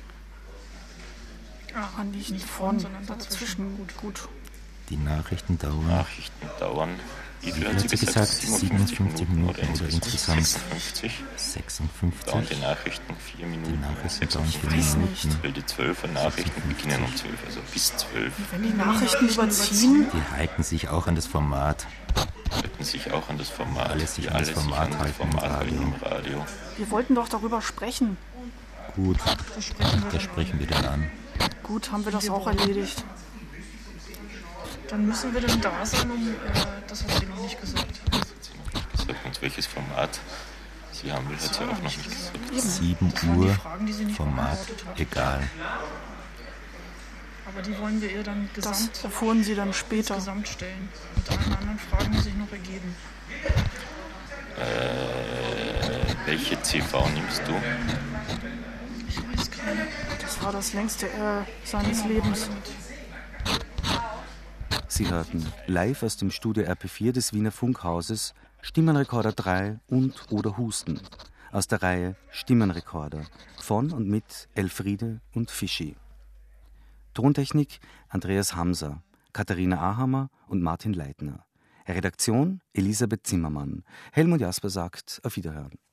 Speaker 6: Ah, nicht,
Speaker 3: Nicht
Speaker 6: von,
Speaker 3: von, sondern
Speaker 6: dazwischen.
Speaker 3: dazwischen.
Speaker 6: Gut, gut.
Speaker 5: die Nachrichten dauern,
Speaker 4: Nachrichten dauern, wie viel hat sie
Speaker 5: hat sie
Speaker 4: gesagt,
Speaker 5: gesagt, siebenundfünfzig Minuten oder insgesamt
Speaker 4: sechsundfünfzig. Dauern die
Speaker 5: sechsundfünfzig.
Speaker 4: Nachrichten vier Minuten.
Speaker 5: Die Nachrichten dauern vier
Speaker 6: weiß
Speaker 5: Minuten.
Speaker 6: nicht.
Speaker 4: Weil die zwölfer Nachrichten beginnen um zwölf, also bis zwölf.
Speaker 6: Wenn die Nachrichten überziehen,
Speaker 5: Die halten sich auch an das Format.
Speaker 4: Halten sich auch an das Format.
Speaker 5: Alle sich
Speaker 4: die
Speaker 5: an das
Speaker 4: alle sich
Speaker 5: Format
Speaker 4: an das
Speaker 5: halten im
Speaker 4: Format halten
Speaker 5: Radio.
Speaker 4: im Radio.
Speaker 6: wir wollten doch darüber sprechen.
Speaker 5: Gut,
Speaker 3: Das sprechen wir
Speaker 5: das
Speaker 3: dann
Speaker 5: sprechen wir dann an.
Speaker 6: Gut, haben wir das auch erledigt.
Speaker 3: an. Dann müssen wir dann da sein, um. Äh, das hat sie noch nicht gesagt.
Speaker 4: Das hat sie noch nicht gesagt. Und welches Format sie haben will, hat sie auch noch nicht gesagt.
Speaker 5: sieben
Speaker 3: Das waren die
Speaker 5: Uhr,
Speaker 3: Fragen, die sie nicht
Speaker 5: Format,
Speaker 3: beantwortet hat.
Speaker 5: egal.
Speaker 3: Aber die wollen wir ihr dann
Speaker 6: Das
Speaker 3: gesamt,
Speaker 6: erfuhren sie dann später.
Speaker 3: gesamt stellen. Mit allen anderen Fragen, die sich noch ergeben.
Speaker 4: Äh, welche C V nimmst du?
Speaker 3: Ich weiß keine.
Speaker 6: Das war das längste äh, seines Lebens.
Speaker 2: Sie hörten live aus dem Studio R P vier des Wiener Funkhauses Stimmenrekorder drei und oder Husten aus der Reihe Stimmenrekorder von und mit Elfriede und Fischi. Tontechnik Andreas Hamser, Katharina Ahammer und Martin Leitner. Redaktion Elisabeth Zimmermann. Helmut Jasper sagt auf Wiederhören.